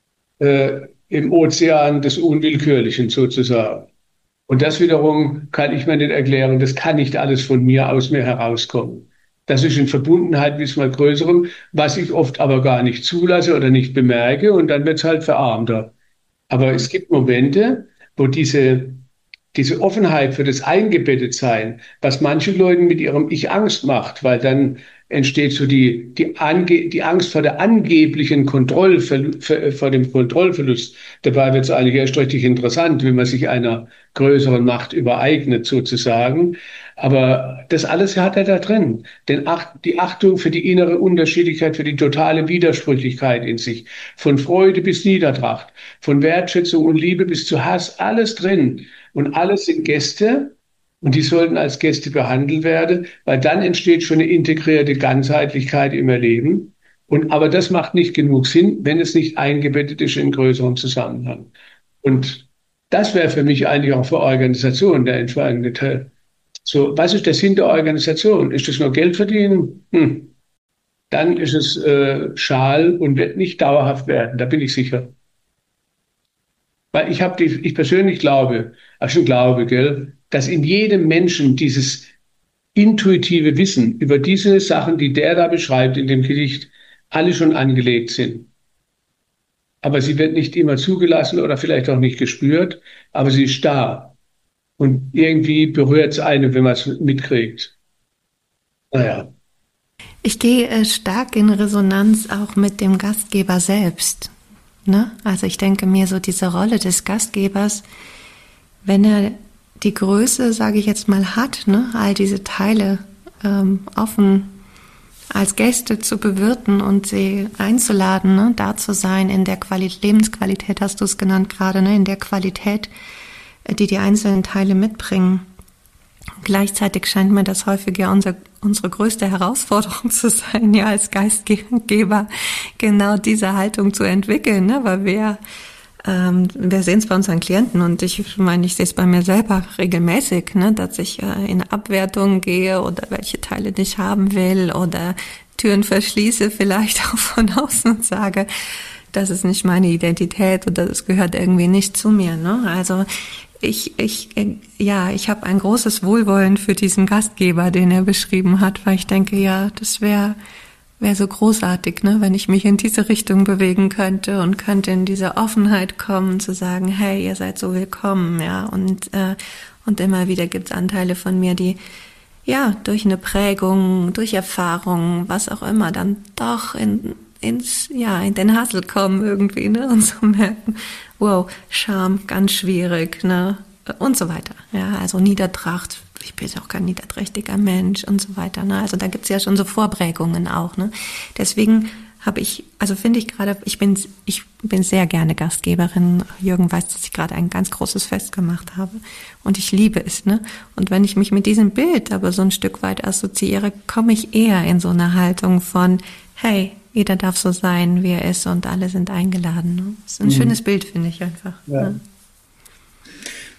Äh, im Ozean des Unwillkürlichen sozusagen. Und das wiederum kann ich mir nicht erklären, das kann nicht alles von mir aus mir herauskommen. Das ist in Verbundenheit mit mal Größerem, was ich oft aber gar nicht zulasse oder nicht bemerke und dann wird es halt verarmter. Aber es gibt Momente, wo diese, diese Offenheit für das Eingebettetsein, was manchen Leuten mit ihrem Ich Angst macht, weil dann entsteht so die, die, ange, die Angst vor der angeblichen Kontrollverlust, vor dem Kontrollverlust. Dabei wird es eigentlich erst richtig interessant, wie man sich einer größeren Macht übereignet, sozusagen. Aber das alles hat er da drin. Denn die Achtung für die innere Unterschiedlichkeit, für die totale Widersprüchlichkeit in sich. Von Freude bis Niedertracht, von Wertschätzung und Liebe bis zu Hass, alles drin. Und alles sind Gäste. Und die sollten als Gäste behandelt werden, weil dann entsteht schon eine integrierte Ganzheitlichkeit im Erleben. Und, aber das macht nicht genug Sinn, wenn es nicht eingebettet ist in einen größeren Zusammenhang. Und das wäre für mich eigentlich auch für Organisation der entscheidende Teil. So, was ist der Sinn der Organisation? Ist das nur Geld verdienen? Hm. Dann ist es äh, schal und wird nicht dauerhaft werden, da bin ich sicher. Weil ich habe die, ich persönlich glaube, also glaube, gell, dass in jedem Menschen dieses intuitive Wissen über diese Sachen, die der da beschreibt in dem Gedicht, alle schon angelegt sind. Aber sie wird nicht immer zugelassen oder vielleicht auch nicht gespürt, aber sie ist da. Und irgendwie berührt es einen, wenn man es mitkriegt. Naja. Ich gehe äh, stark in Resonanz auch mit dem Gastgeber selbst. Ne? Also ich denke mir so diese Rolle des Gastgebers, wenn er die Größe, sage ich jetzt mal, hat, ne, all diese Teile ähm, offen als Gäste zu bewirten und sie einzuladen, ne, da zu sein, in der Qualität, Lebensqualität hast du es genannt gerade, ne, in der Qualität, die die einzelnen Teile mitbringen. Gleichzeitig scheint mir das häufig ja unser, unsere größte Herausforderung zu sein, ja als Gastgeber genau diese Haltung zu entwickeln, ne, weil wir Ähm, wir sehen es bei unseren Klienten und ich meine, ich sehe es bei mir selber regelmäßig, ne, dass ich äh, in eine Abwertung gehe oder welche Teile nicht haben will oder Türen verschließe vielleicht auch von außen und sage, das ist nicht meine Identität oder das gehört irgendwie nicht zu mir. Ne? Also ich, ich, ja, ich habe ein großes Wohlwollen für diesen Gastgeber, den er beschrieben hat, weil ich denke, ja, das wäre Wäre so großartig, ne, wenn ich mich in diese Richtung bewegen könnte und könnte in diese Offenheit kommen, zu sagen, hey, ihr seid so willkommen, ja, und äh, und immer wieder gibt's Anteile von mir, die ja durch eine Prägung, durch Erfahrung, was auch immer, dann doch in ins ja in den Hassel kommen irgendwie, ne, und so merken, wow, Scham, ganz schwierig, ne, und so weiter, ja, also Niedertracht. Ich bin auch kein niederträchtiger Mensch und so weiter. Ne? Also da gibt's ja schon so Vorprägungen auch. Ne? Deswegen habe ich, also finde ich gerade, ich bin, ich bin sehr gerne Gastgeberin. Jürgen weiß, dass ich gerade ein ganz großes Fest gemacht habe und ich liebe es. Ne? Und wenn ich mich mit diesem Bild aber so ein Stück weit assoziiere, komme ich eher in so eine Haltung von, hey, jeder darf so sein, wie er ist und alle sind eingeladen. Ne? Das ist ein mhm. schönes Bild, finde ich einfach. Ja. Ne?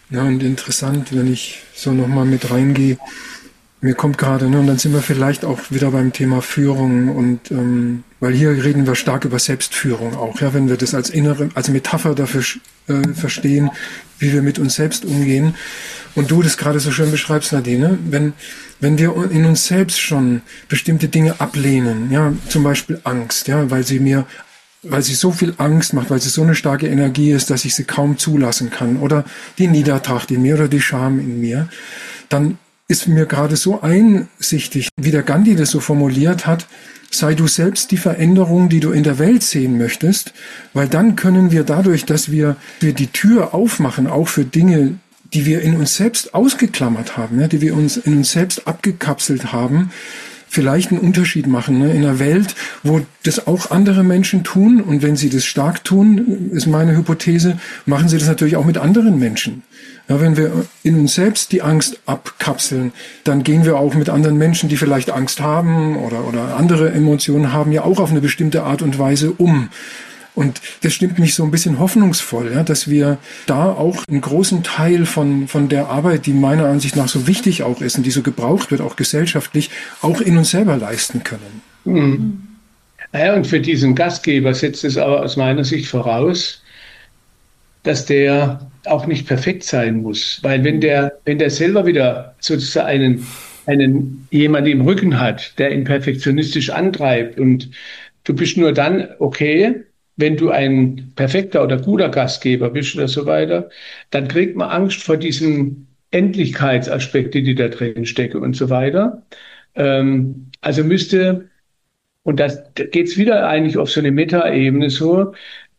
Ja, und interessant, wenn ich so nochmal mit reingehe, mir kommt gerade, ne, und dann sind wir vielleicht auch wieder beim Thema Führung und ähm, weil hier reden wir stark über Selbstführung auch, ja, wenn wir das als innere, als Metapher dafür äh, verstehen, wie wir mit uns selbst umgehen. Und du das gerade so schön beschreibst, Nadine, wenn wenn wir in uns selbst schon bestimmte Dinge ablehnen, ja, zum Beispiel Angst, ja, weil sie mir weil sie so viel Angst macht, weil sie so eine starke Energie ist, dass ich sie kaum zulassen kann, oder die Niedertracht in mir oder die Scham in mir, dann ist mir gerade so einsichtig, wie der Gandhi das so formuliert hat, sei du selbst die Veränderung, die du in der Welt sehen möchtest, weil dann können wir dadurch, dass wir, wir die Tür aufmachen, auch für Dinge, die wir in uns selbst ausgeklammert haben, ja, die wir uns in uns selbst abgekapselt haben, vielleicht einen Unterschied machen, ne? In einer Welt, wo das auch andere Menschen tun, und wenn sie das stark tun, ist meine Hypothese, machen sie das natürlich auch mit anderen Menschen. Ja, wenn wir in uns selbst die Angst abkapseln, dann gehen wir auch mit anderen Menschen, die vielleicht Angst haben oder, oder andere Emotionen haben, ja auch auf eine bestimmte Art und Weise um. Und das stimmt mich so ein bisschen hoffnungsvoll, ja, dass wir da auch einen großen Teil von, von der Arbeit, die meiner Ansicht nach so wichtig auch ist und die so gebraucht wird, auch gesellschaftlich, auch in uns selber leisten können. Mhm. Naja, und für diesen Gastgeber setzt es aber aus meiner Sicht voraus, dass der auch nicht perfekt sein muss. Weil wenn der, wenn der selber wieder sozusagen einen, einen jemand im Rücken hat, der ihn perfektionistisch antreibt, und du bist nur dann okay, wenn du ein perfekter oder guter Gastgeber bist oder so weiter, dann kriegt man Angst vor diesen Endlichkeitsaspekten, die da drin stecken und so weiter. Ähm, also müsste, und das da geht's wieder eigentlich auf so eine Metaebene so,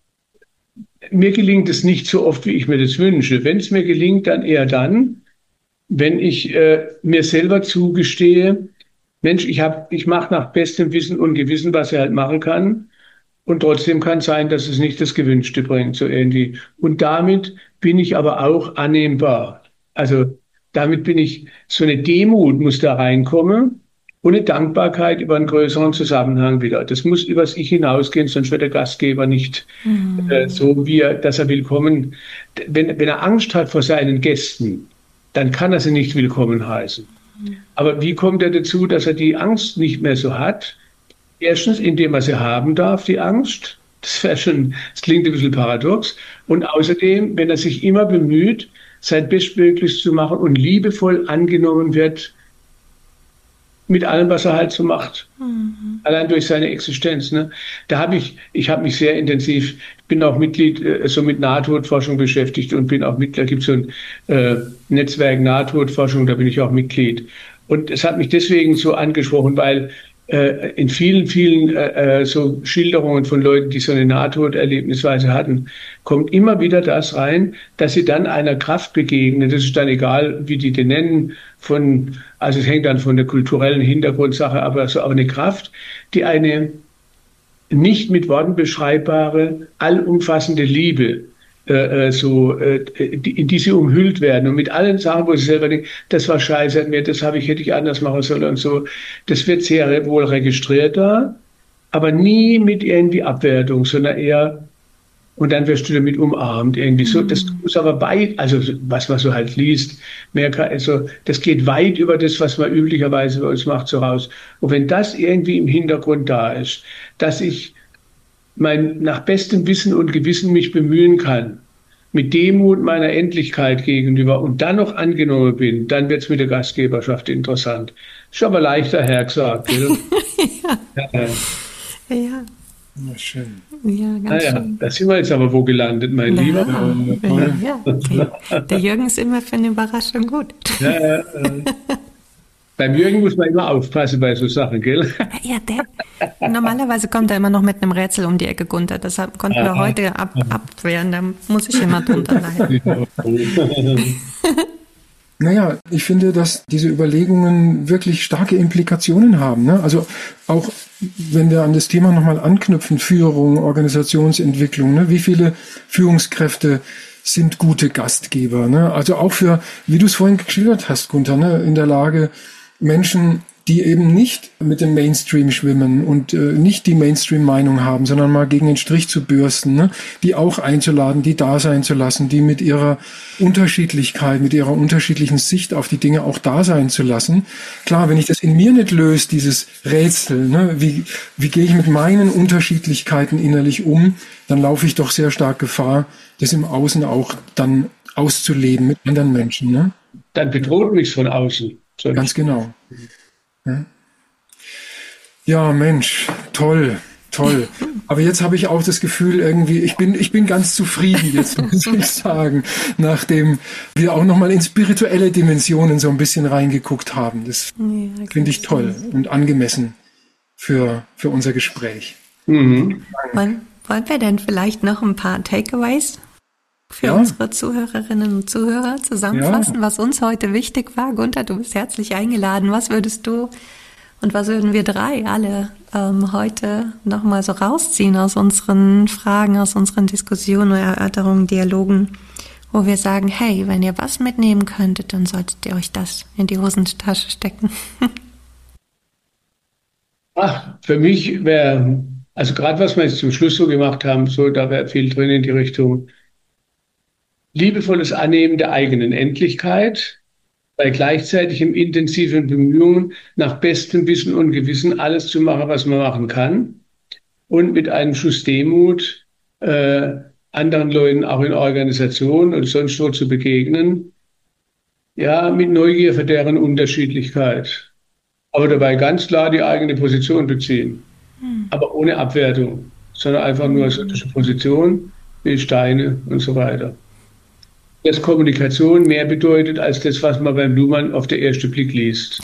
mir gelingt es nicht so oft, wie ich mir das wünsche. Wenn es mir gelingt, dann eher dann, wenn ich äh, mir selber zugestehe, Mensch, ich hab, ich mache nach bestem Wissen und Gewissen, was ich halt machen kann. Und trotzdem kann sein, dass es nicht das Gewünschte bringt, so irgendwie. Und damit bin ich aber auch annehmbar. Also damit bin ich, so eine Demut muss da reinkommen und eine Dankbarkeit über einen größeren Zusammenhang wieder. Das muss übers Ich hinausgehen, sonst wird der Gastgeber nicht mhm. äh, so, wie er, dass er willkommen, wenn, wenn er Angst hat vor seinen Gästen, dann kann er sie nicht willkommen heißen. Mhm. Aber wie kommt er dazu, dass er die Angst nicht mehr so hat? Erstens, indem er sie haben darf, die Angst. Das wäre schon, das klingt ein bisschen paradox. Und außerdem, wenn er sich immer bemüht, sein Bestmögliches zu machen und liebevoll angenommen wird mit allem, was er halt so macht. Mhm. Allein durch seine Existenz. Ne? Da habe ich, ich habe mich sehr intensiv, bin auch Mitglied äh, so mit Nahtodforschung beschäftigt und bin auch Mitglied, da gibt es so ein äh, Netzwerk Nahtodforschung, da bin ich auch Mitglied. Und es hat mich deswegen so angesprochen, weil in vielen, vielen äh, so Schilderungen von Leuten, die so eine Nahtoderlebnisweise hatten, kommt immer wieder das rein, dass sie dann einer Kraft begegnen. Das ist dann egal, wie die den nennen, von, also es hängt dann von der kulturellen Hintergrundsache, aber so auch eine Kraft, die eine nicht mit Worten beschreibbare, allumfassende Liebe Äh, so äh, die, in die sie umhüllt werden und mit allen Sachen, wo sie selber denken, das war scheiße an mir, das habe ich, hätte ich anders machen sollen und so. Das wird sehr wohl registriert da, aber nie mit irgendwie Abwertung, sondern eher, und dann wirst du damit umarmt irgendwie so. Das muss aber weit, also was man so halt liest, mehr kann, also das geht weit über das, was man üblicherweise bei uns macht, so raus. Und wenn das irgendwie im Hintergrund da ist, dass ich mein nach bestem Wissen und Gewissen mich bemühen kann, mit Demut meiner Endlichkeit gegenüber und dann noch angenommen bin, dann wird es mit der Gastgeberschaft interessant. Ist aber leichter hergesagt. Gell? ja. Ja. Ja. Na, schön. Ja, ganz naja, schön. Da sind wir jetzt aber wo gelandet, mein Na, Lieber. Ja, ja, okay. Der Jürgen ist immer für eine Überraschung gut. Ja, ja, äh. Beim Jürgen muss man immer aufpassen bei so Sachen, gell? Ja, der, normalerweise kommt er immer noch mit einem Rätsel um die Ecke, Gunther. Deshalb konnten wir heute ab, abwehren. Da muss ich immer drunter leiden. Naja, ich finde, dass diese Überlegungen wirklich starke Implikationen haben. Ne? Also auch, wenn wir an das Thema nochmal anknüpfen, Führung, Organisationsentwicklung, ne? Wie viele Führungskräfte sind gute Gastgeber? Ne? Also auch für, wie du es vorhin geschildert hast, Gunther, ne? In der Lage, Menschen die eben nicht mit dem Mainstream schwimmen und äh, nicht die Mainstream-Meinung haben, sondern mal gegen den Strich zu bürsten, ne? Die auch einzuladen, die da sein zu lassen, die mit ihrer Unterschiedlichkeit, mit ihrer unterschiedlichen Sicht auf die Dinge auch da sein zu lassen. Klar, wenn ich das in mir nicht löse, dieses Rätsel, ne? wie, wie gehe ich mit meinen Unterschiedlichkeiten innerlich um, dann laufe ich doch sehr stark Gefahr, das im Außen auch dann auszuleben mit anderen Menschen. Ne? Dann bedroht mich von außen. Sonst. Ganz genau. Ja. Ja, Mensch, toll, toll. Aber jetzt habe ich auch das Gefühl, irgendwie, ich bin, ich bin ganz zufrieden jetzt, muss ich sagen, nachdem wir auch nochmal in spirituelle Dimensionen so ein bisschen reingeguckt haben. Das ja, finde ich toll und angemessen für, für unser Gespräch. Mhm. Wollen, wollen wir denn vielleicht noch ein paar Takeaways für ja. unsere Zuhörerinnen und Zuhörer zusammenfassen, ja. was uns heute wichtig war? Gunther, du bist herzlich eingeladen. Was würdest du und was würden wir drei alle ähm, heute nochmal so rausziehen aus unseren Fragen, aus unseren Diskussionen, Erörterungen, Dialogen, wo wir sagen, hey, wenn ihr was mitnehmen könntet, dann solltet ihr euch das in die Hosentasche stecken. Ach, für mich wäre, also gerade was wir jetzt zum Schluss so gemacht haben, so da wäre viel drin in die Richtung liebevolles Annehmen der eigenen Endlichkeit, bei gleichzeitigem intensiven Bemühungen, nach bestem Wissen und Gewissen alles zu machen, was man machen kann. Und mit einem Schuss Demut äh, anderen Leuten auch in Organisationen und sonst so zu begegnen. Ja, mit Neugier für deren Unterschiedlichkeit. Aber dabei ganz klar die eigene Position beziehen. Hm. Aber ohne Abwertung, sondern einfach nur als solche Position, wie Steine und so weiter. Dass Kommunikation mehr bedeutet als das, was man beim Luhmann auf den ersten Blick liest.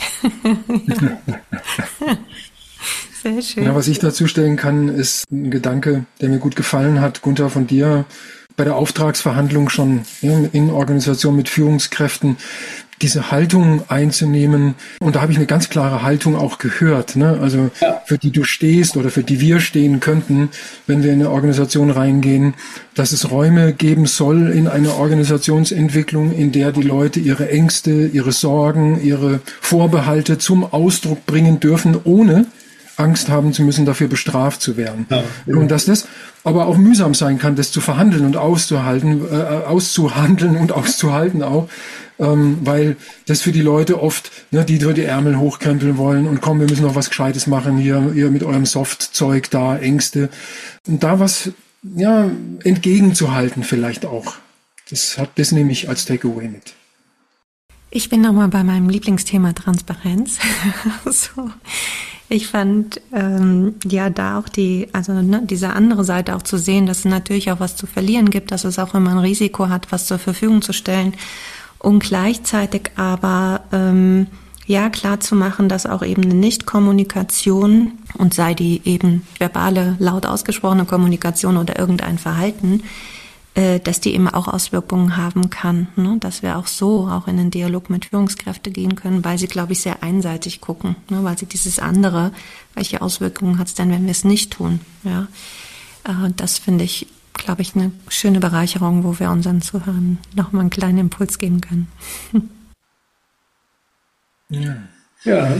Sehr schön. Ja, was ich dazu stellen kann, ist ein Gedanke, der mir gut gefallen hat, Gunther, von dir bei der Auftragsverhandlung schon ja, in Organisation mit Führungskräften, diese Haltung einzunehmen. Und da habe ich eine ganz klare Haltung auch gehört, ne? Also ja. für die du stehst oder für die wir stehen könnten, wenn wir in eine Organisation reingehen, dass es Räume geben soll in einer Organisationsentwicklung, in der die Leute ihre Ängste, ihre Sorgen, ihre Vorbehalte zum Ausdruck bringen dürfen, ohne Angst haben zu müssen, dafür bestraft zu werden. Ja. Und dass das aber auch mühsam sein kann, das zu verhandeln und auszuhalten, äh, auszuhandeln und auszuhalten auch, ähm, weil das für die Leute oft, ne, die so die Ärmel hochkrempeln wollen und komm, wir müssen noch was Gescheites machen hier, ihr mit eurem Softzeug da, Ängste. Und da was, ja, entgegenzuhalten vielleicht auch. Das hat, das nehme ich als Takeaway mit. Ich bin nochmal bei meinem Lieblingsthema Transparenz. so. Ich fand ähm, ja da auch die, also ne, diese andere Seite auch zu sehen, dass es natürlich auch was zu verlieren gibt, dass es auch immer ein Risiko hat, was zur Verfügung zu stellen und gleichzeitig aber ähm, ja klar zu machen, dass auch eben eine Nichtkommunikation und sei die eben verbale, laut ausgesprochene Kommunikation oder irgendein Verhalten, dass die eben auch Auswirkungen haben kann, ne? Dass wir auch so auch in den Dialog mit Führungskräften gehen können, weil sie, glaube ich, sehr einseitig gucken, ne? Weil sie dieses andere, welche Auswirkungen hat es denn, wenn wir es nicht tun? Ja, äh, das finde ich, glaube ich, eine schöne Bereicherung, wo wir unseren Zuhörern nochmal einen kleinen Impuls geben können. ja. ja.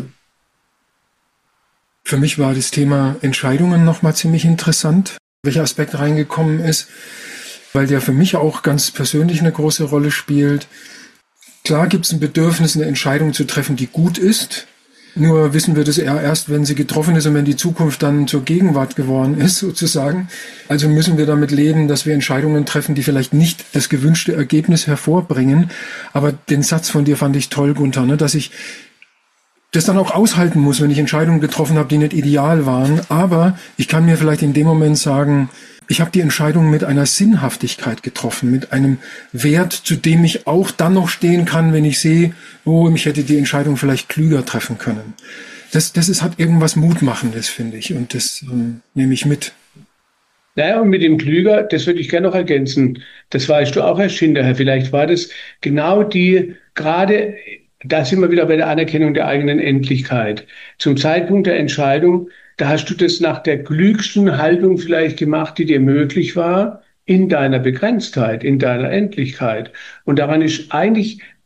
Für mich war das Thema Entscheidungen nochmal ziemlich interessant, welcher Aspekt reingekommen ist, weil der für mich auch ganz persönlich eine große Rolle spielt. Klar gibt es ein Bedürfnis, eine Entscheidung zu treffen, die gut ist. Nur wissen wir das eher erst, wenn sie getroffen ist und wenn die Zukunft dann zur Gegenwart geworden ist, sozusagen. Also müssen wir damit leben, dass wir Entscheidungen treffen, die vielleicht nicht das gewünschte Ergebnis hervorbringen. Aber den Satz von dir fand ich toll, Gunther, ne? Dass ich das dann auch aushalten muss, wenn ich Entscheidungen getroffen habe, die nicht ideal waren. Aber ich kann mir vielleicht in dem Moment sagen, ich habe die Entscheidung mit einer Sinnhaftigkeit getroffen, mit einem Wert, zu dem ich auch dann noch stehen kann, wenn ich sehe, oh, ich hätte die Entscheidung vielleicht klüger treffen können. Das, das ist, hat irgendwas Mutmachendes, finde ich, und das ähm, nehme ich mit. Naja, und mit dem Klüger, das würde ich gerne noch ergänzen, das weißt du auch, Herr Schinderherr, vielleicht war das genau die, gerade, da sind wir wieder bei der Anerkennung der eigenen Endlichkeit. Zum Zeitpunkt der Entscheidung, da hast du das nach der klügsten Haltung vielleicht gemacht, die dir möglich war, in deiner Begrenztheit, in deiner Endlichkeit. Und daran ist eigentlich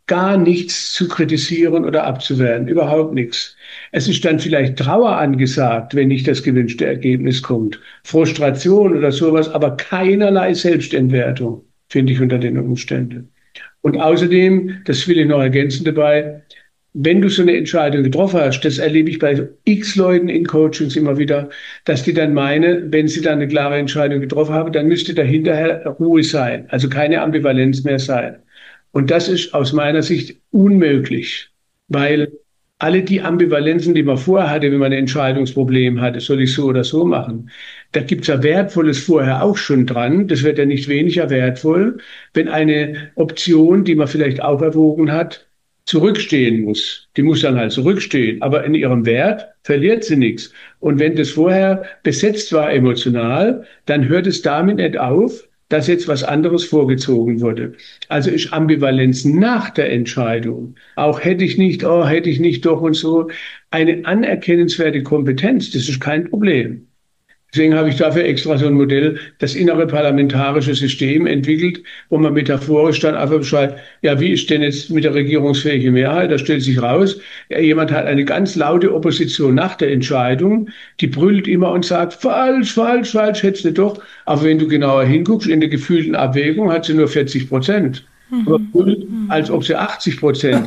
gar nichts zu kritisieren oder abzuwehren, überhaupt nichts. Es ist dann vielleicht Trauer angesagt, wenn nicht das gewünschte Ergebnis kommt, Frustration oder sowas, aber keinerlei Selbstentwertung, finde ich unter den Umständen. Und außerdem, das will ich noch ergänzen dabei, wenn du so eine Entscheidung getroffen hast, das erlebe ich bei x Leuten in Coachings immer wieder, dass die dann meinen, wenn sie dann eine klare Entscheidung getroffen haben, dann müsste dahinter Ruhe sein, also keine Ambivalenz mehr sein. Und das ist aus meiner Sicht unmöglich, weil alle die Ambivalenzen, die man vorher hatte, wenn man ein Entscheidungsproblem hatte, soll ich so oder so machen, da gibt's ja Wertvolles vorher auch schon dran. Das wird ja nicht weniger wertvoll, wenn eine Option, die man vielleicht auch erwogen hat, zurückstehen muss. Die muss dann halt zurückstehen, aber in ihrem Wert verliert sie nichts. Und wenn das vorher besetzt war emotional, dann hört es damit nicht auf, dass jetzt was anderes vorgezogen wurde. Also ist Ambivalenz nach der Entscheidung, auch hätte ich nicht, oh, hätte ich nicht doch und so, eine anerkennenswerte Kompetenz, das ist kein Problem. Deswegen habe ich dafür extra so ein Modell, das innere parlamentarische System entwickelt, wo man metaphorisch dann einfach beschreibt, ja, wie ist denn jetzt mit der regierungsfähigen Mehrheit? Da stellt sich raus, ja, jemand hat eine ganz laute Opposition nach der Entscheidung, die brüllt immer und sagt, falsch, falsch, falsch, hättest du doch. Aber wenn du genauer hinguckst, in der gefühlten Abwägung hat sie nur vierzig Prozent. Aber brüllt, als ob sie achtzig Prozent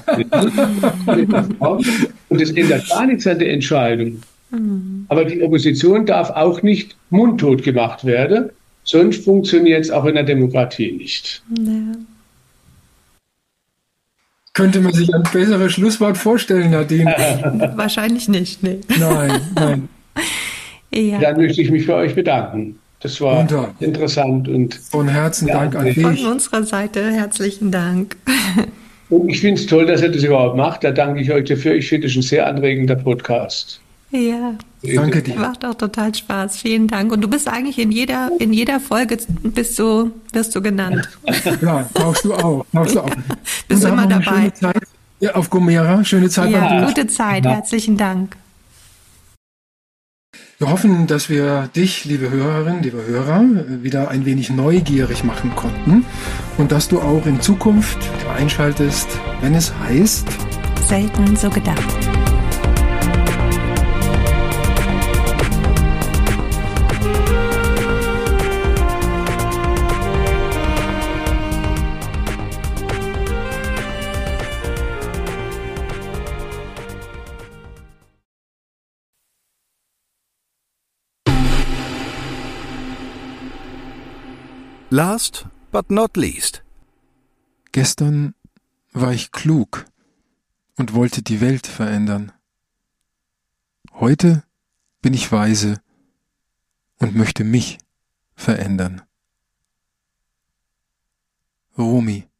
und das ändert gar nichts an der Entscheidung. Aber die Opposition darf auch nicht mundtot gemacht werden, sonst funktioniert es auch in der Demokratie nicht. Ja. Könnte man sich ein besseres Schlusswort vorstellen, Nadine? Wahrscheinlich nicht, nee. Nein, nein. Ja. Dann möchte ich mich für euch bedanken. Das war Wunder. interessant. Und von Herzen ja, Dank an dich. Von unserer Seite herzlichen Dank. Und ich finde es toll, dass ihr das überhaupt macht. Da danke ich euch dafür. Ich finde es ein sehr anregender Podcast. Ja, danke dir. Macht auch total Spaß. Vielen Dank. Und du bist eigentlich in jeder, in jeder Folge bist du, wirst du genannt. Ja, brauchst du auch. Brauchst du auch. Bist du immer dabei. Schöne Zeit, ja, auf Gomera. Schöne Zeit ja, beim gute Zeit. Ja. Herzlichen Dank. Wir hoffen, dass wir dich, liebe Hörerinnen, liebe Hörer, wieder ein wenig neugierig machen konnten und dass du auch in Zukunft einschaltest, wenn es heißt Selten so gedacht. Last but not least. Gestern war ich klug und wollte die Welt verändern. Heute bin ich weise und möchte mich verändern. Rumi.